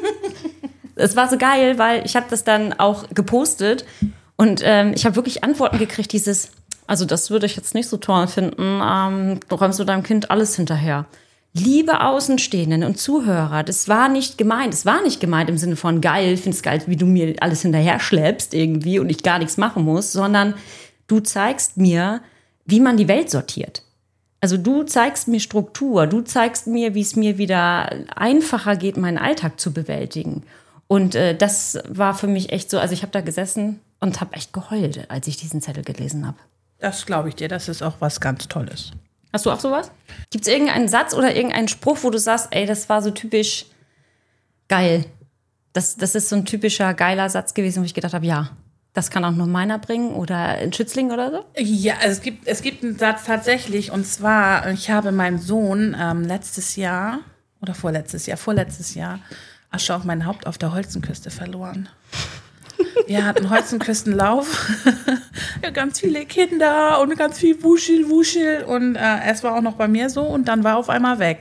es war so geil, weil ich habe das dann auch gepostet. Und ähm, ich habe wirklich Antworten gekriegt, dieses, also das würde ich jetzt nicht so toll finden, ähm, du räumst du deinem Kind alles hinterher. Liebe Außenstehenden und Zuhörer, das war nicht gemeint. Das war nicht gemeint im Sinne von geil, find's geil, wie du mir alles hinterher schleppst irgendwie und ich gar nichts machen muss, sondern du zeigst mir, wie man die Welt sortiert. Also du zeigst mir Struktur, du zeigst mir, wie es mir wieder einfacher geht, meinen Alltag zu bewältigen. Und äh, das war für mich echt so, also ich habe da gesessen und habe echt geheult, als ich diesen Zettel gelesen habe. Das glaube ich dir, das ist auch was ganz Tolles. Hast du auch sowas? Gibt es irgendeinen Satz oder irgendeinen Spruch, wo du sagst, ey, das war so typisch geil. Das, das ist so ein typischer geiler Satz gewesen, wo ich gedacht habe, ja, das kann auch nur meiner bringen oder ein Schützling oder so? Ja, also es gibt, es gibt einen Satz tatsächlich und zwar, ich habe meinen Sohn ähm, letztes Jahr oder vorletztes Jahr, vorletztes Jahr Asche auf mein Haupt auf der Holzenküste verloren. Wir hatten Holzenküstenlauf, ja, ganz viele Kinder und ganz viel Wuschel, Wuschel und äh, es war auch noch bei mir so und dann war er auf einmal weg.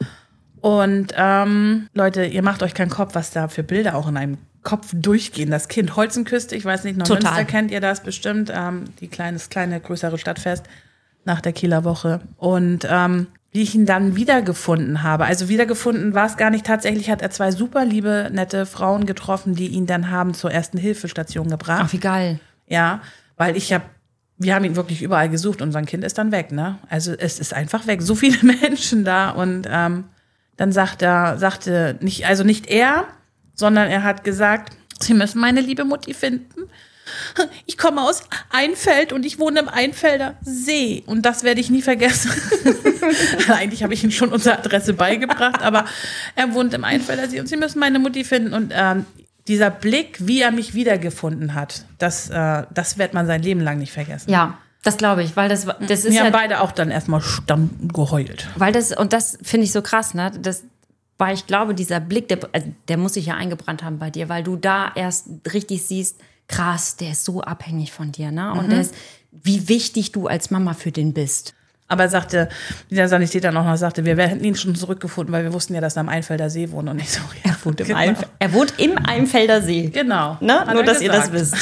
Und ähm, Leute, ihr macht euch keinen Kopf, was da für Bilder auch in einem Kopf durchgehen. Das Kind Holzenküste, ich weiß nicht, Neumünster kennt ihr das bestimmt, ähm, die kleines, kleine, größere Stadtfest nach der Kieler Woche. Und ähm, wie ich ihn dann wiedergefunden habe. Also wiedergefunden war es gar nicht. Tatsächlich hat er zwei super liebe, nette Frauen getroffen, die ihn dann haben zur ersten Hilfestation gebracht. Ach, wie geil. Ja, weil ich habe, wir haben ihn wirklich überall gesucht und sein Kind ist dann weg, ne? Also es ist einfach weg. So viele Menschen da und ähm, dann sagt er, sagte nicht, also nicht er, sondern er hat gesagt, Sie müssen meine liebe Mutti finden. Ich komme aus Einfeld und ich wohne im Einfelder See. Und das werde ich nie vergessen. Eigentlich habe ich ihm schon unsere Adresse beigebracht, aber er wohnt im Einfelder See und Sie müssen meine Mutti finden. Und ähm, dieser Blick, wie er mich wiedergefunden hat, das, äh, das wird man sein Leben lang nicht vergessen. Ja, das glaube ich, weil das, das ist Wir ja... haben beide auch dann erstmal dann geheult. Weil das, und das finde ich so krass, ne? Das, weil ich glaube, dieser Blick, der, der muss sich ja eingebrannt haben bei dir, weil du da erst richtig siehst, krass, der ist so abhängig von dir, ne? Und mhm. der ist, wie wichtig du als Mama für den bist. Aber er sagte, wie der Sanitäter noch, noch sagte, wir hätten ihn schon zurückgefunden, weil wir wussten ja, dass er am Einfelder See wohnt und nicht so. Ja, er, wohnt im genau. Einf- er wohnt im Einfelder See. Genau. Ne? Nur, dass gesagt. Ihr das wisst.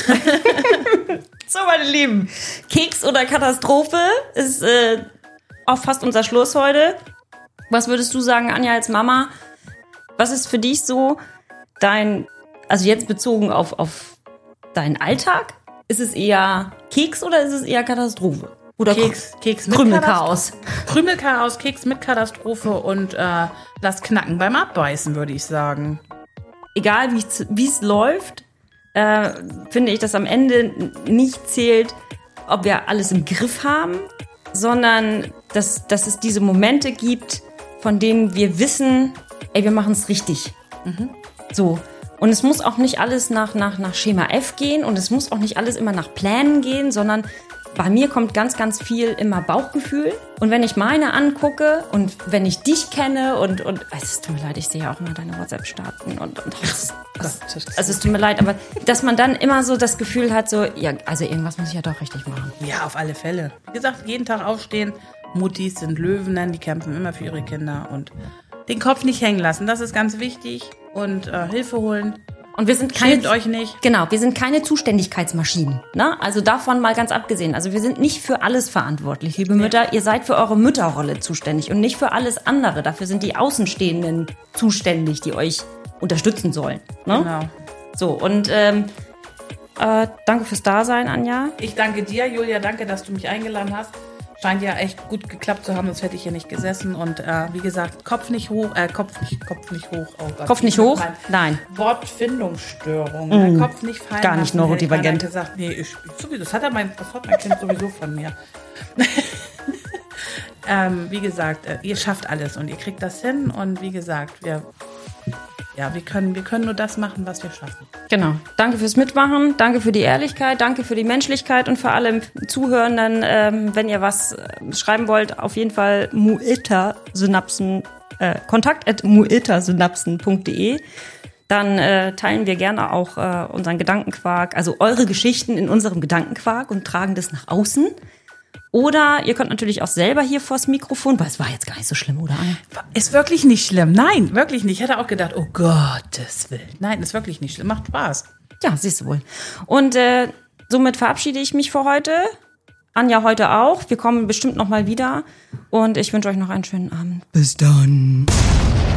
So, meine Lieben. Keks oder Katastrophe ist äh, auch fast unser Schluss heute. Was würdest du sagen, Anja, als Mama? Was ist für dich so dein, also jetzt bezogen auf, auf deinen Alltag? Ist es eher Keks oder ist es eher Katastrophe? Oder Keks, Keks mit Krümelchaos. Krümelchaos, Keks mit Katastrophe und äh, das Knacken beim Abbeißen, würde ich sagen. Egal wie es läuft, äh, finde ich, dass am Ende nicht zählt, ob wir alles im Griff haben, sondern dass, dass es diese Momente gibt, von denen wir wissen, ey, wir machen es richtig. Mhm. So. Und es muss auch nicht alles nach, nach, nach Schema F gehen und es muss auch nicht alles immer nach Plänen gehen, sondern bei mir kommt ganz, ganz viel immer Bauchgefühl. Und wenn ich meine angucke und wenn ich dich kenne und, und es tut mir leid, ich sehe ja auch immer deine WhatsApp-Starten und, und das, das, also es tut mir leid, aber dass man dann immer so das Gefühl hat, so, ja, also irgendwas muss ich ja doch richtig machen. Ja, auf alle Fälle. Wie gesagt, jeden Tag aufstehen, Muttis sind Löwen, die kämpfen immer für ihre Kinder und den Kopf nicht hängen lassen, das ist ganz wichtig und äh, Hilfe holen. Und wir sind keine, schämt euch nicht. Genau, wir sind keine Zuständigkeitsmaschinen. Ne? Also davon mal ganz abgesehen. Also wir sind nicht für alles verantwortlich, liebe Mütter. Ja. Ihr seid für eure Mütterrolle zuständig und nicht für alles andere. Dafür sind die Außenstehenden zuständig, die euch unterstützen sollen. Ne? Genau. So, und ähm, äh, danke fürs Dasein, Anja. Ich danke dir, Julia. Danke, dass du mich eingeladen hast. Scheint ja echt gut geklappt zu haben, sonst hätte ich hier nicht gesessen. Und äh, wie gesagt, Kopf nicht hoch, äh, Kopf nicht, Kopf nicht hoch. Oh Gott, Kopf nicht hoch? Nein. Wortfindungsstörung. Mm. Kopf nicht fallen Gar nicht neurodivergent. Hat gesagt, nee, ich, sowieso, das hat er mein, das hat mein Kind sowieso von mir. ähm, wie gesagt, äh, ihr schafft alles und ihr kriegt das hin. Und wie gesagt, wir, ja, wir können, wir können nur das machen, was wir schaffen. Genau. Danke fürs Mitmachen, danke für die Ehrlichkeit, danke für die Menschlichkeit und für alle Zuhörenden, ähm, wenn ihr was äh, schreiben wollt, auf jeden Fall muiltersynapsen, äh, kontakt at muiltersynapsen punkt de. Dann äh, teilen wir gerne auch äh, unseren Gedankenquark, also eure Geschichten in unserem Gedankenquark und tragen das nach außen. Oder ihr könnt natürlich auch selber hier vors Mikrofon, weil es war jetzt gar nicht so schlimm, oder? Ist wirklich nicht schlimm. Nein, wirklich nicht. Ich hätte auch gedacht, oh Gottes Willen. Nein, ist wirklich nicht schlimm. Macht Spaß. Ja, siehst du wohl. Und äh, somit verabschiede ich mich für heute. Anja heute auch. Wir kommen bestimmt noch mal wieder. Und ich wünsche euch noch einen schönen Abend. Bis dann.